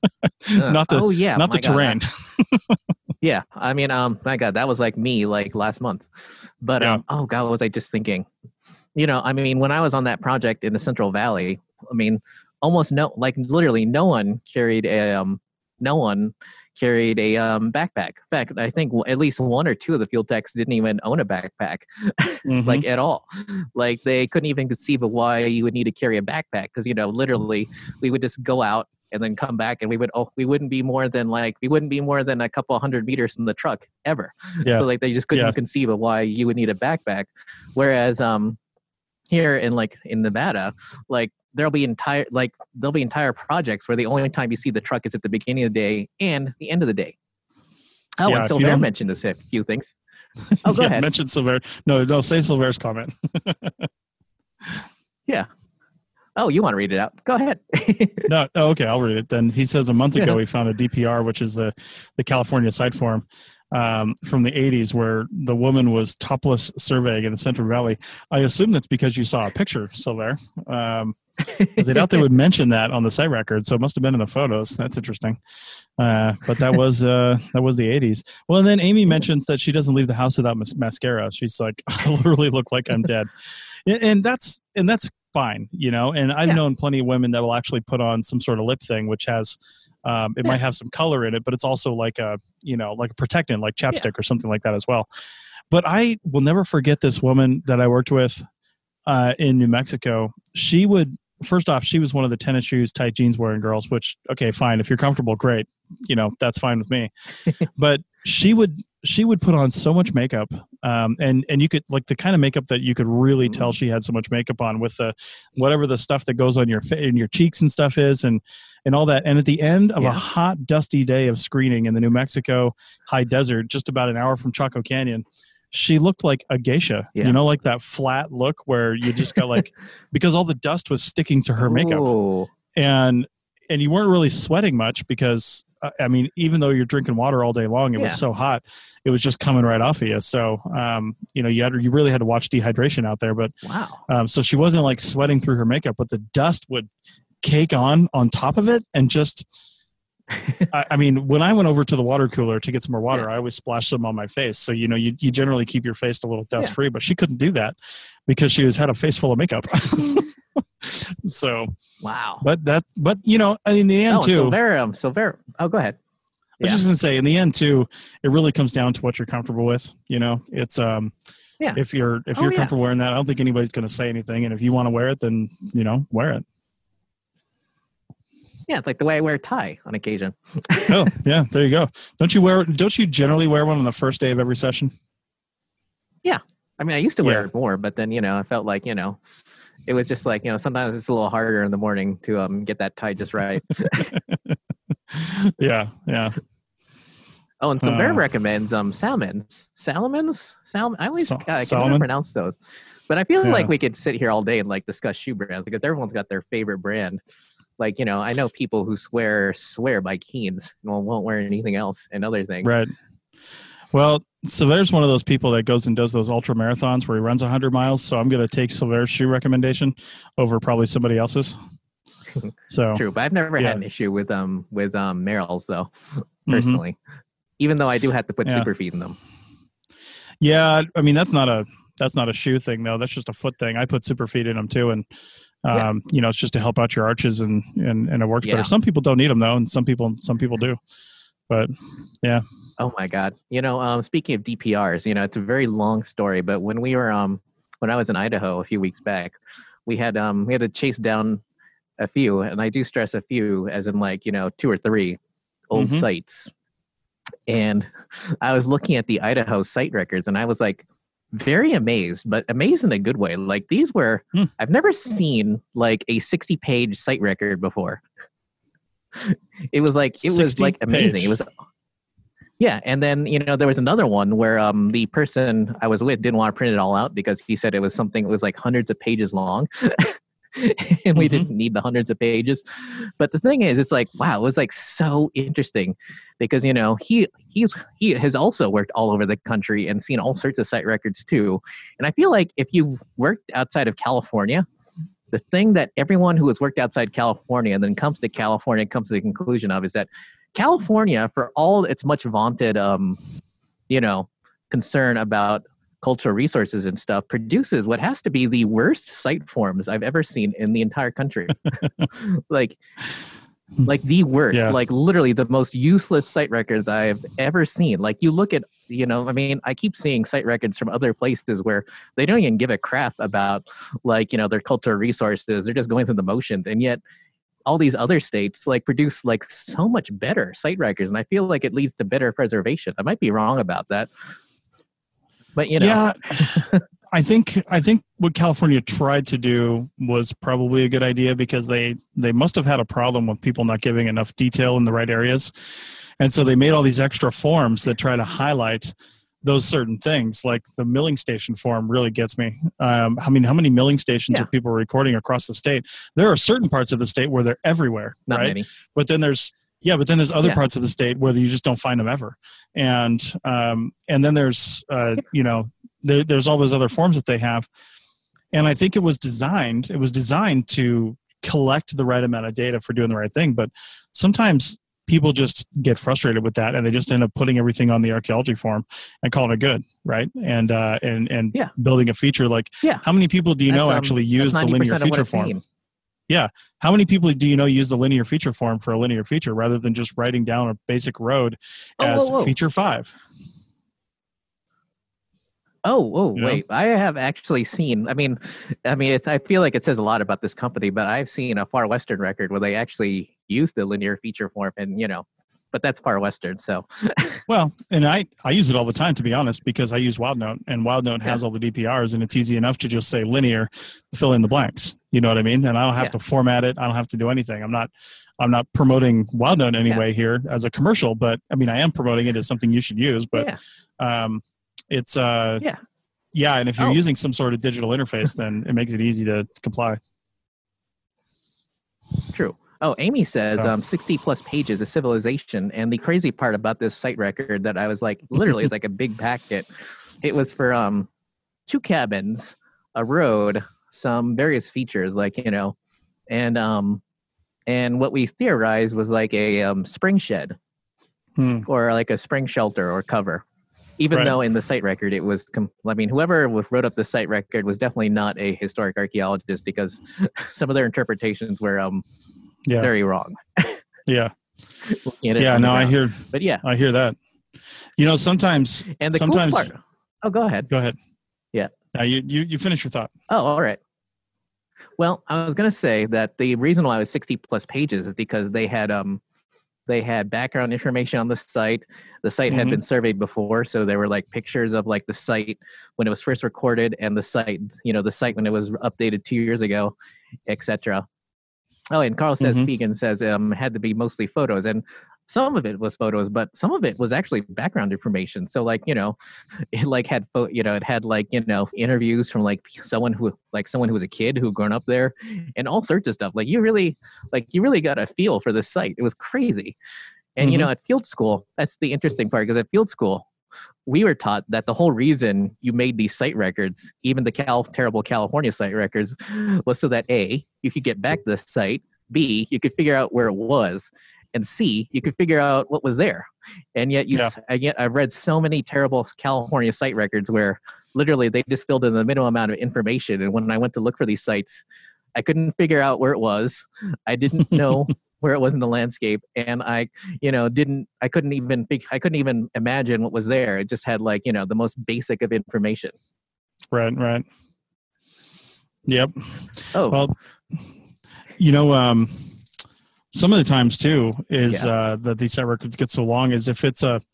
Uh, not the oh yeah, not my the God, terrain. that- yeah, I mean, um, my God, that was like me like last month. But Yeah. um, oh God, what was I just thinking? You know, I mean, when I was on that project in the Central Valley, I mean, almost no, like literally no one carried a um, no one carried a um backpack. In fact, I think w- at least one or two of the field techs didn't even own a backpack. Mhm. Like at all. Like they couldn't even conceive of why you would need to carry a backpack, because you know literally we would just go out and then come back and we would oh we wouldn't be more than like we wouldn't be more than a couple hundred meters from the truck ever. Yeah. So like they just couldn't Yeah. conceive of why you would need a backpack. Whereas um here in like in Nevada, like there'll be entire like there'll be entire projects where the only time you see the truck is at the beginning of the day and the end of the day. Oh, Yeah, and if you Silver don't- mentioned this a few things. Oh, go yeah, ahead. mention Silver. No, no, say Silver's comment. Yeah. Oh, you want to read it out? Go ahead. No, oh, okay, I'll read it. Then he says a month ago Yeah. he found a D P R, which is the the California site form um, from the eighties, where the woman was topless surveying in the Central Valley. I assume that's because you saw a picture, Silver. Um, 'cause I doubt they would mention that on the site record, so it must have been in the photos. That's interesting. Uh, but that was uh, that was the eighties. Well, and then Amy mentions that she doesn't leave the house without mas- mascara. She's like, I literally look like I'm dead, and, and that's and that's fine, you know. And I've Yeah. known plenty of women that will actually put on some sort of lip thing, which has um, it Yeah. might have some color in it, but it's also like a you know like a protectant, like chapstick or something like that as well. But I will never forget this woman that I worked with uh, in New Mexico. She would. First off, she was one of the tennis shoes, tight jeans wearing girls, which, okay, fine. If you're comfortable, great. You know, that's fine with me. But she would, she would put on so much makeup. Um, and, and you could like the kind of makeup that you could really tell she had so much makeup on with the, whatever the stuff that goes on your fa- in your cheeks and stuff is, and, and all that. And at the end of Yeah. a hot, dusty day of screening in the New Mexico high desert, just about an hour from Chaco Canyon, she looked like a geisha, Yeah. you know, like that flat look where you just got like, because all the dust was sticking to her makeup, Ooh. and and you weren't really sweating much because uh, I mean, even though you're drinking water all day long, it Yeah. was so hot, it was just coming right off of you. So um, you know, you had you really had to watch dehydration out there. But Wow. um, so she wasn't like sweating through her makeup, but the dust would cake on on top of it, and just. I, I mean, when I went over to the water cooler to get some more water, Yeah. I always splashed some on my face. So, you know, you, you generally keep your face a little dust free, but she couldn't do that because she was had a face full of makeup. So, Wow. but that, but you know, in the end Oh, and too, Silvera, um, Silvera. Oh, go ahead. was Yeah. just gonna say, in the end, too, it really comes down to what you're comfortable with. You know, it's um, Yeah. if you're if Oh, you're yeah. comfortable wearing that, I don't think anybody's gonna say anything. And if you want to wear it, then you know, wear it. Yeah, it's like the way I wear a tie on occasion. Oh, yeah, there you go. Don't you wear? Don't you generally wear one on the first day of every session? I mean, I used to wear Yeah. it more, but then, you know, I felt like, you know, it was just like, you know, sometimes it's a little harder in the morning to um get that tie just right. Yeah, yeah. Oh, and so Bear Uh, recommends um salmons. Salmons? Salmon? I always Sa- God, I can salmon? never pronounce those. But I feel Yeah. like we could sit here all day and like discuss shoe brands because everyone's got their favorite brand. Like, you know, I know people who swear swear by Keens and won't wear anything else and other things. Right. Well, Silver's one of those people that goes and does those ultra marathons where he runs one hundred miles. So I'm going to take Silver's shoe recommendation over probably somebody else's. So True, but I've never Yeah. had an issue with um with um Merrell's though, Mhm. personally. Even though I do have to put Yeah. super feet in them. yeah, I mean that's not a that's not a shoe thing though. That's just a foot thing. I put super feet in them too, and um, Yeah. you know it's just to help out your arches and and, and it works Yeah. better. Some people don't need them though, and some people some people do. But yeah, Oh my God. You know, um, speaking of D P Rs, you know, it's a very long story, but when we were, um, when I was in Idaho a few weeks back, we had, um, we had to chase down a few, and I do stress a few as in like, you know, two or three old Mhm. sites. And I was looking at the Idaho site records and I was like very amazed, but amazed in a good way. Like these were, Hmm. I've never seen like a sixty page site record before. It was like, it was sixty like amazing. page. It was, yeah. And then, you know, there was another one where um, the person I was with didn't want to print it all out because he said it was something that was like hundreds of pages long. And we Mhm. didn't need the hundreds of pages. But the thing is, it's like, wow, it was like so interesting because, you know, he he's he has also worked all over the country and seen all sorts of site records too. And I feel like if you've worked outside of California, the thing that everyone who has worked outside California and then comes to California comes to the conclusion of is that California, for all its much vaunted, um, you know, concern about cultural resources and stuff, produces what has to be the worst site forms I've ever seen in the entire country. like, like the worst, Yeah. like literally the most useless site records I've ever seen. Like you look at, you know, I mean, I keep seeing site records from other places where they don't even give a crap about like, you know, their cultural resources. They're just going through the motions. And yet all these other states like produce like so much better site records. And I feel like it leads to better preservation. I might be wrong about that. But you know, yeah, I think I think what California tried to do was probably a good idea because they they must have had a problem with people not giving enough detail in the right areas, and so they made all these extra forms that try to highlight those certain things. Like the milling station form really gets me. Um, I mean, how many milling stations Yeah. are people recording across the state? There are certain parts of the state where they're everywhere, not right? many. But then there's yeah, but then there's other Yeah. parts of the state where you just don't find them ever, and um, and then there's uh, you know there, there's all those other forms that they have, and I think it was designed it was designed to collect the right amount of data for doing the right thing, but sometimes people just get frustrated with that and they just end up putting everything on the archaeology form and calling it good, right? And uh, and and Yeah. building a feature like Yeah. how many people do you That's, know um, actually that's use the ninety linear percent of what feature I've form? seen. Yeah. How many people do you know use the linear feature form for a linear feature rather than just writing down a basic road Oh, as whoa, whoa. feature five? Oh, oh, You know? wait! I have actually seen. I mean, I mean, it's, I feel like it says a lot about this company, but I've seen a Far Western record where they actually use the linear feature form, and you know, but that's Far Western, so Well, and I, I use it all the time, to be honest, because I use WildNote, and WildNote has all the D P Rs, and it's easy enough to just say linear, fill in the blanks. You know what I mean? And I don't have Yeah. to format it. I don't have to do anything. I'm not I'm not promoting WildNote anyway here as a commercial, but I mean, I am promoting it as something you should use. But yeah, um, it's uh, yeah. yeah, and if you're Oh. using some sort of digital interface, then it makes it easy to comply. True. Oh, Amy says Yeah. um, sixty plus pages of civilization. And the crazy part about this site record that I was like, literally, it's like a big packet. It was for um, two cabins, a road, some various features, like, you know, and um, and what we theorized was like a um, spring shed Hmm. or like a spring shelter or cover. Even Right. though in the site record it was, com- I mean, whoever wrote up the site record was definitely not a historic archaeologist because some of their interpretations were um, Yeah, very wrong. yeah, looking at it Yeah, on the no, I ground. hear, But yeah, I hear that. You know, sometimes, and the sometimes. cool part. Oh, go ahead. Go ahead. Yeah. Now you, you, you finish your thought. Oh, all right. Well, I was going to say that the reason why it was sixty plus pages is because they had um they had background information on the site. The site had Mhm. been surveyed before, so there were like pictures of like the site when it was first recorded and the site, you know, the site when it was updated two years ago, et cetera. Oh, and Carl says Mhm. Spigen says um had to be mostly photos, and some of it was photos, but some of it was actually background information. So like, you know, it like had pho- you know, it had like, you know, interviews from like someone who like someone who was a kid who grown up there and all sorts of stuff. Like you really like you really got a feel for this site. It was crazy. And you Mhm. know, at field school, that's the interesting part, because at field school, we were taught that the whole reason you made these site records, even the Cal terrible California site records, was so that A, you could get back the site, B, you could figure out where it was, and C, you could figure out what was there. And yet you Yeah. s- I get I've read so many terrible California site records where literally they just filled in the minimum amount of information, and when I went to look for these sites, I couldn't figure out where it was. I didn't know where it was in the landscape, and I, you know, didn't I couldn't even think I couldn't even imagine what was there. It just had like, you know, the most basic of information. Right, right. Yep. Oh, Well, you know, um, some of the times too is Yeah. uh, that these site records get so long is if it's a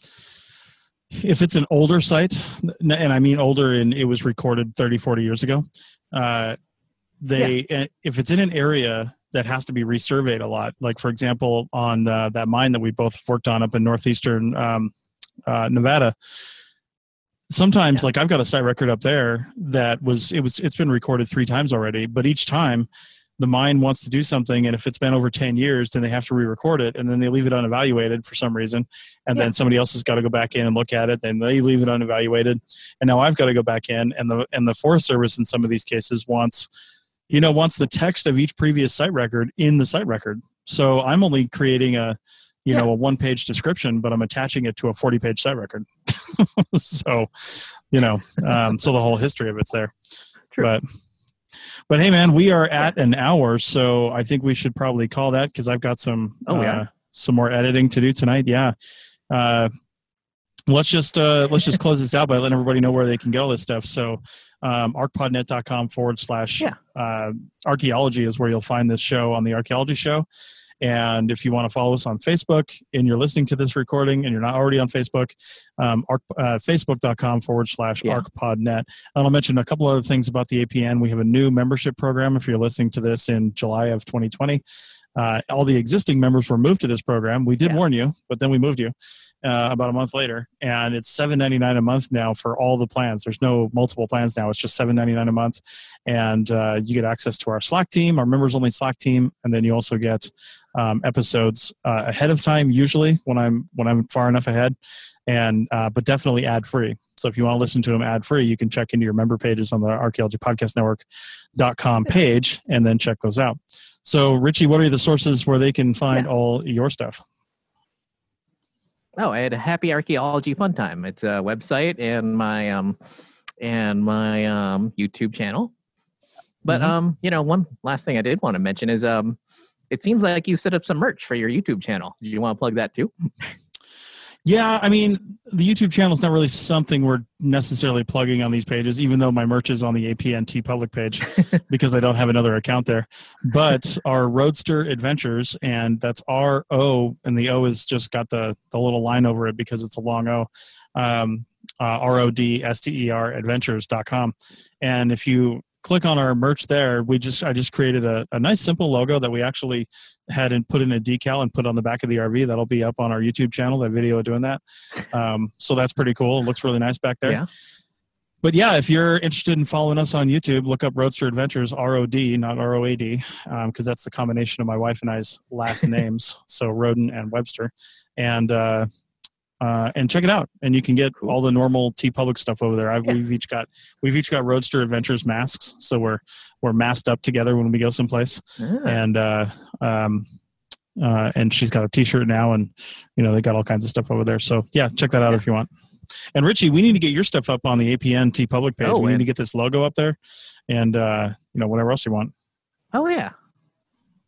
if it's an older site, n- and I mean older and it was recorded thirty, forty years ago, uh, they uh, if it's in an area that has to be resurveyed a lot, like for example on uh, that mine that we both worked on up in northeastern um, uh, Nevada. Sometimes, Yeah. like I've got a site record up there that was it was it's been recorded three times already, but each time the mine wants to do something, and if it's been over ten years, then they have to re-record it, and then they leave it unevaluated for some reason, and Yeah. then somebody else has got to go back in and look at it, then they leave it unevaluated, and now I've got to go back in, and the and the Forest Service in some of these cases wants, you know, wants the text of each previous site record in the site record. So I'm only creating a, you Yeah. know, a one-page description, but I'm attaching it to a forty-page site record. So, you know, um, so the whole history of it's there. True. But, but hey, man, we are at an hour, so I think we should probably call that because I've got some Oh, we uh, are? some more editing to do tonight. Yeah. Uh, let's just uh, let's just close this out by letting everybody know where they can get all this stuff. So, um, arcpodnet.com forward slash Yeah. uh, archaeology is where you'll find this show on the Archaeology Show. And if you want to follow us on Facebook and you're listening to this recording and you're not already on Facebook, um, arc, uh, facebook.com forward slash Yeah. arcpodnet. And I'll mention a couple other things about the A P N. We have a new membership program if you're listening to this in July of twenty twenty. Uh, all the existing members were moved to this program. We did Yeah. warn you, but then we moved you uh, about a month later. And it's seven ninety-nine a month now for all the plans. There's no multiple plans now. It's just seven ninety-nine a month. And uh, you get access to our Slack team, our members-only Slack team. And then you also get um, episodes uh, ahead of time, usually when I'm when I'm far enough ahead, and uh, but definitely ad-free. So if you want to listen to them ad-free, you can check into your member pages on the Archaeology Podcast Network dot com page and then check those out. So, Richie, what are the sources where they can find Yeah. all your stuff? Oh, I had a Happy Archaeology Fun Time. It's a website and my um and my um YouTube channel. But Mhm. um, you know, one last thing I did want to mention is um it seems like you set up some merch for your YouTube channel. Do you want to plug that too? Yeah, I mean, the YouTube channel is not really something we're necessarily plugging on these pages, even though my merch is on the A P N T public page because I don't have another account there. But our Roadster Adventures, and that's R O, and the O is just got the, the little line over it because it's a long O, um, uh, R O D S T E R adventures dot com. And if you click on our merch there, we just I just created a, a nice simple logo that we actually had and put in a decal and put on the back of the R V. That'll be up on our YouTube channel, that video of doing that. Um, so that's pretty cool. It looks really nice back there. Yeah. But yeah, if you're interested in following us on YouTube, look up Roadster Adventures, R O D, not R O A D, because um, that's the combination of my wife and I's last names, so Roden and Webster. And uh, Uh, and check it out, and you can get Cool. all the normal T Public stuff over there. I've, Yeah. We've each got we've each got Roadster Adventures masks, so we're we're masked up together when we go someplace. Ah, And uh, um, uh, and she's got a T-shirt now, and you know they got all kinds of stuff over there. So yeah, check that out Yeah. if you want. And Richie, we need to get your stuff up on the A P N T Public page. Oh, we need and- to get this logo up there, and uh, you know whatever else you want. oh yeah.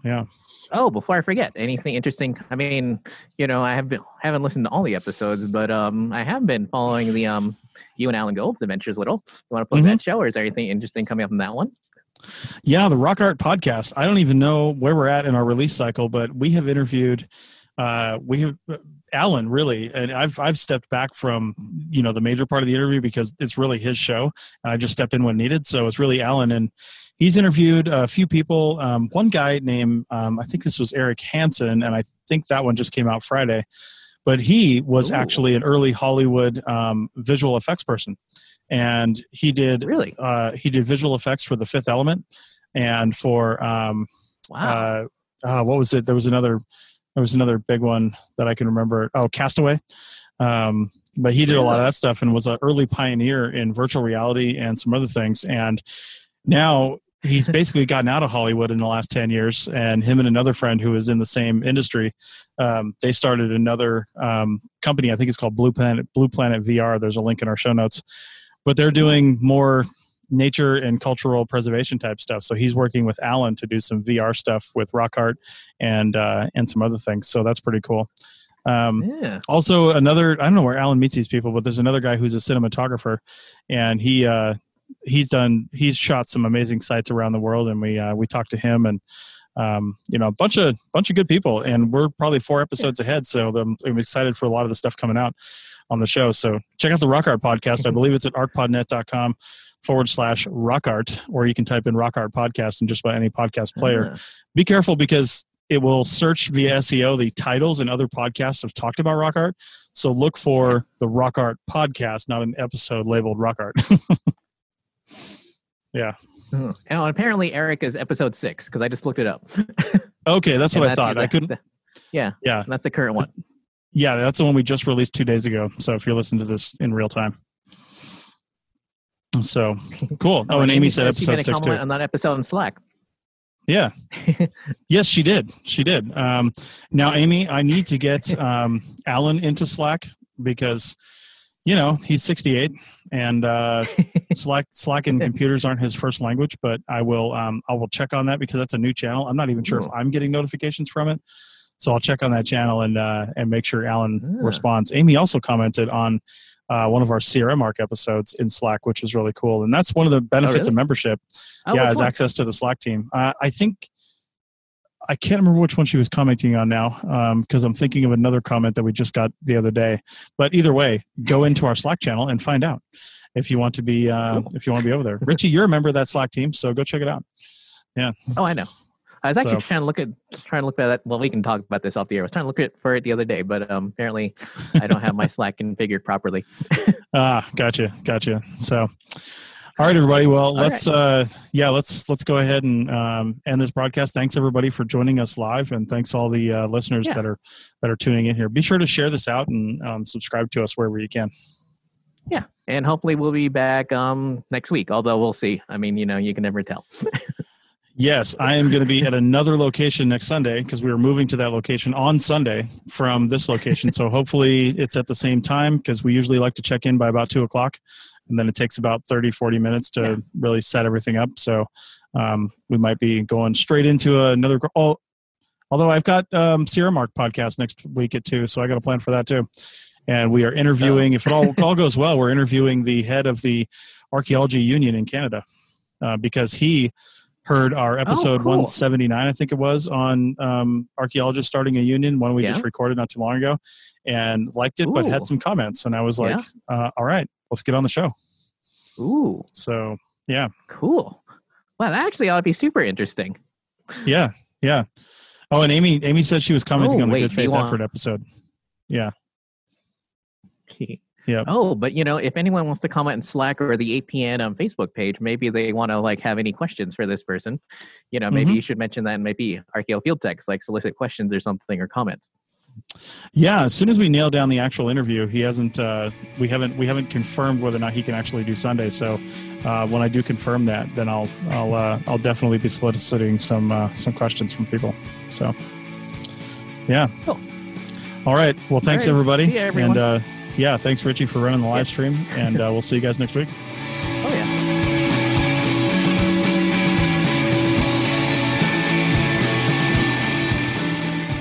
Yeah. Oh, before I forget, anything interesting? I mean, you know, I have been, haven't listened to all the episodes, but um, I have been following the um, you and Alan Gold's adventures a little. You want to plug Mm-hmm. that show, or is there anything interesting coming up in that one? Yeah, the Rock Art podcast. I don't even know where we're at in our release cycle, but we have interviewed, uh, we have Alan really, and I've I've stepped back from you know the major part of the interview because it's really his show, and I just stepped in when needed. So it's really Alan, and he's interviewed a few people. Um, one guy named um, I think this was Eric Hansen, and I think that one just came out Friday. But he was Ooh. actually an early Hollywood um, visual effects person, and he did Really? uh, he did visual effects for The Fifth Element, and for um, Wow. uh, uh, what was it? There was another there was another big one that I can remember. Oh, Castaway. Um, but he did a lot of that stuff and was an early pioneer in virtual reality and some other things. And now he's basically gotten out of Hollywood in the last ten years, and him and another friend who is in the same industry, um, they started another um, company. I think it's called Blue Planet, Blue Planet V R. There's a link in our show notes, but they're doing more nature and cultural preservation type stuff. So he's working with Alan to do some V R stuff with Rock Art and, uh, and some other things. So that's pretty cool. Um, Yeah. Also another, I don't know where Alan meets these people, but there's another guy who's a cinematographer, and he, uh, he's done, he's shot some amazing sites around the world, and we, uh, we talked to him, and, um, you know, a bunch of, bunch of good people, and we're probably four episodes ahead. So I'm, I'm excited for a lot of the stuff coming out on the show. So check out the Rock Art podcast. I believe it's at arcpodnet.com forward slash rock art, or you can type in Rock Art podcast in just about any podcast player. Ah. Be careful because it will search via S E O the titles, and other podcasts have talked about Rock Art. So look for the Rock Art podcast, not an episode labeled Rock Art. Yeah. Oh, and apparently Eric is episode six because I just looked it up. Okay, that's what And I thought. the- I couldn't. the- yeah, Yeah, that's the current one. yeah, that's the one we just released two days ago. So if you're listening to this in real time. So cool. Oh, and Amy said she episode made a six too. comment on that episode in Slack. Yeah. Yes, she did. She did. Um, now, Amy, I need to get um, Alan into Slack because, you know, he's sixty-eight, and uh, Slack, Slack and computers aren't his first language. But I will, um, I will check on that because that's a new channel. I'm not even sure if Ooh. I'm getting notifications from it, so I'll check on that channel and uh, and make sure Alan Ah. responds. Amy also commented on uh, one of our C R M Arc episodes in Slack, which is really cool, and that's one of the benefits really? of membership. Oh, yeah, which is one? access to the Slack team. Uh, I think I can't remember which one she was commenting on now because I'm thinking of another comment that we just got the other day. But either way, go into our Slack channel and find out if you want to be uh, Cool. if you want to be over there. Richie, you're a member of that Slack team, so go check it out. Yeah. Oh, I know. I was actually So- trying to look at trying to look at that. Well, we can talk about this off the air. I was trying to look at for it the other day, but um, apparently I don't have my Slack configured properly. Ah, gotcha, gotcha. So, all right, everybody. Well, let's uh, yeah, let's let's go ahead and um, end this broadcast. Thanks everybody for joining us live, and thanks all the uh, listeners Yeah. that are that are tuning in here. Be sure to share this out and um, subscribe to us wherever you can. Yeah, and hopefully we'll be back um next week. Although we'll see. I mean, you know, you can never tell. Yes, I am going to be at another location next Sunday because we are moving to that location on Sunday from this location. So hopefully it's at the same time because we usually like to check in by about two o'clock. And then it takes about thirty, forty minutes to Yeah. really set everything up. So um, we might be going straight into another. Oh, although I've got um, Sierra Mark podcast next week at two. So I got a plan for that too. And we are interviewing, if it all, all goes well, we're interviewing the head of the Archaeology Union in Canada uh, because he heard our episode cool. one seventy-nine, I think it was, on um, archaeologists starting a union, one we Yeah. just recorded not too long ago, and liked it, but Ooh. had some comments. And I was like, uh, all right, let's get on the show. Ooh, So, yeah, cool. Wow, that actually ought to be super interesting. yeah, yeah. Oh, and Amy Amy said she was commenting Oh, on the wait, Good do you Faith want- Effort episode. Yeah, yeah. Oh, but you know, if anyone wants to comment in Slack or the A P N um, Facebook page, maybe they want to like have any questions for this person. You know, maybe Mhm. you should mention that in maybe Archaeo Field Techs, like solicit questions or something or comments. Yeah, as soon as we nail down the actual interview, he hasn't. Uh, we haven't. We haven't confirmed whether or not he can actually do Sunday. So uh, when I do confirm that, then I'll. I'll. Uh, I'll definitely be soliciting some. Uh, some questions from people. So. Yeah. Cool. All right. Well, thanks All right. everybody. See ya, everyone. And uh, yeah, thanks Richie for running the live Yeah. stream, and uh, we'll see you guys next week. Oh yeah.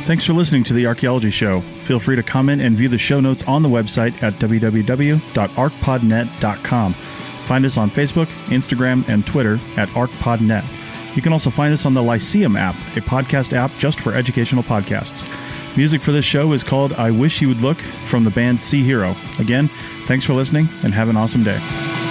Thanks for listening to The Archaeology Show. Feel free to comment and view the show notes on the website at w w w dot arc pod net dot com. Find us on Facebook, Instagram, and Twitter at ArcPodNet. You can also find us on the Lyceum app, a podcast app just for educational podcasts. Music for this show is called I Wish You Would Look from the band Sea Hero. Again, thanks for listening and have an awesome day.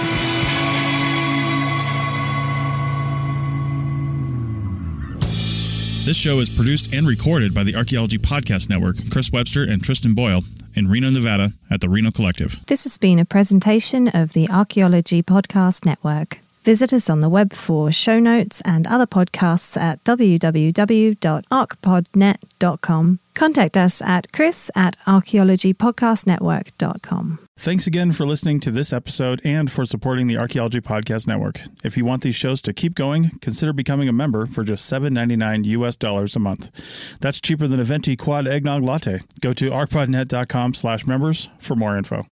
This show is produced and recorded by the Archaeology Podcast Network, Chris Webster and Tristan Boyle, in Reno, Nevada, at the Reno Collective. This has been a presentation of the Archaeology Podcast Network. Visit us on the web for show notes and other podcasts at w w w dot arc pod net dot com. Contact us at chris at archaeology podcast network dot com. Thanks again for listening to this episode and for supporting the Archaeology Podcast Network. If you want these shows to keep going, consider becoming a member for just seven ninety-nine U S dollars a month. That's cheaper than a venti quad eggnog latte. Go to arc pod net dot com slash members for more info.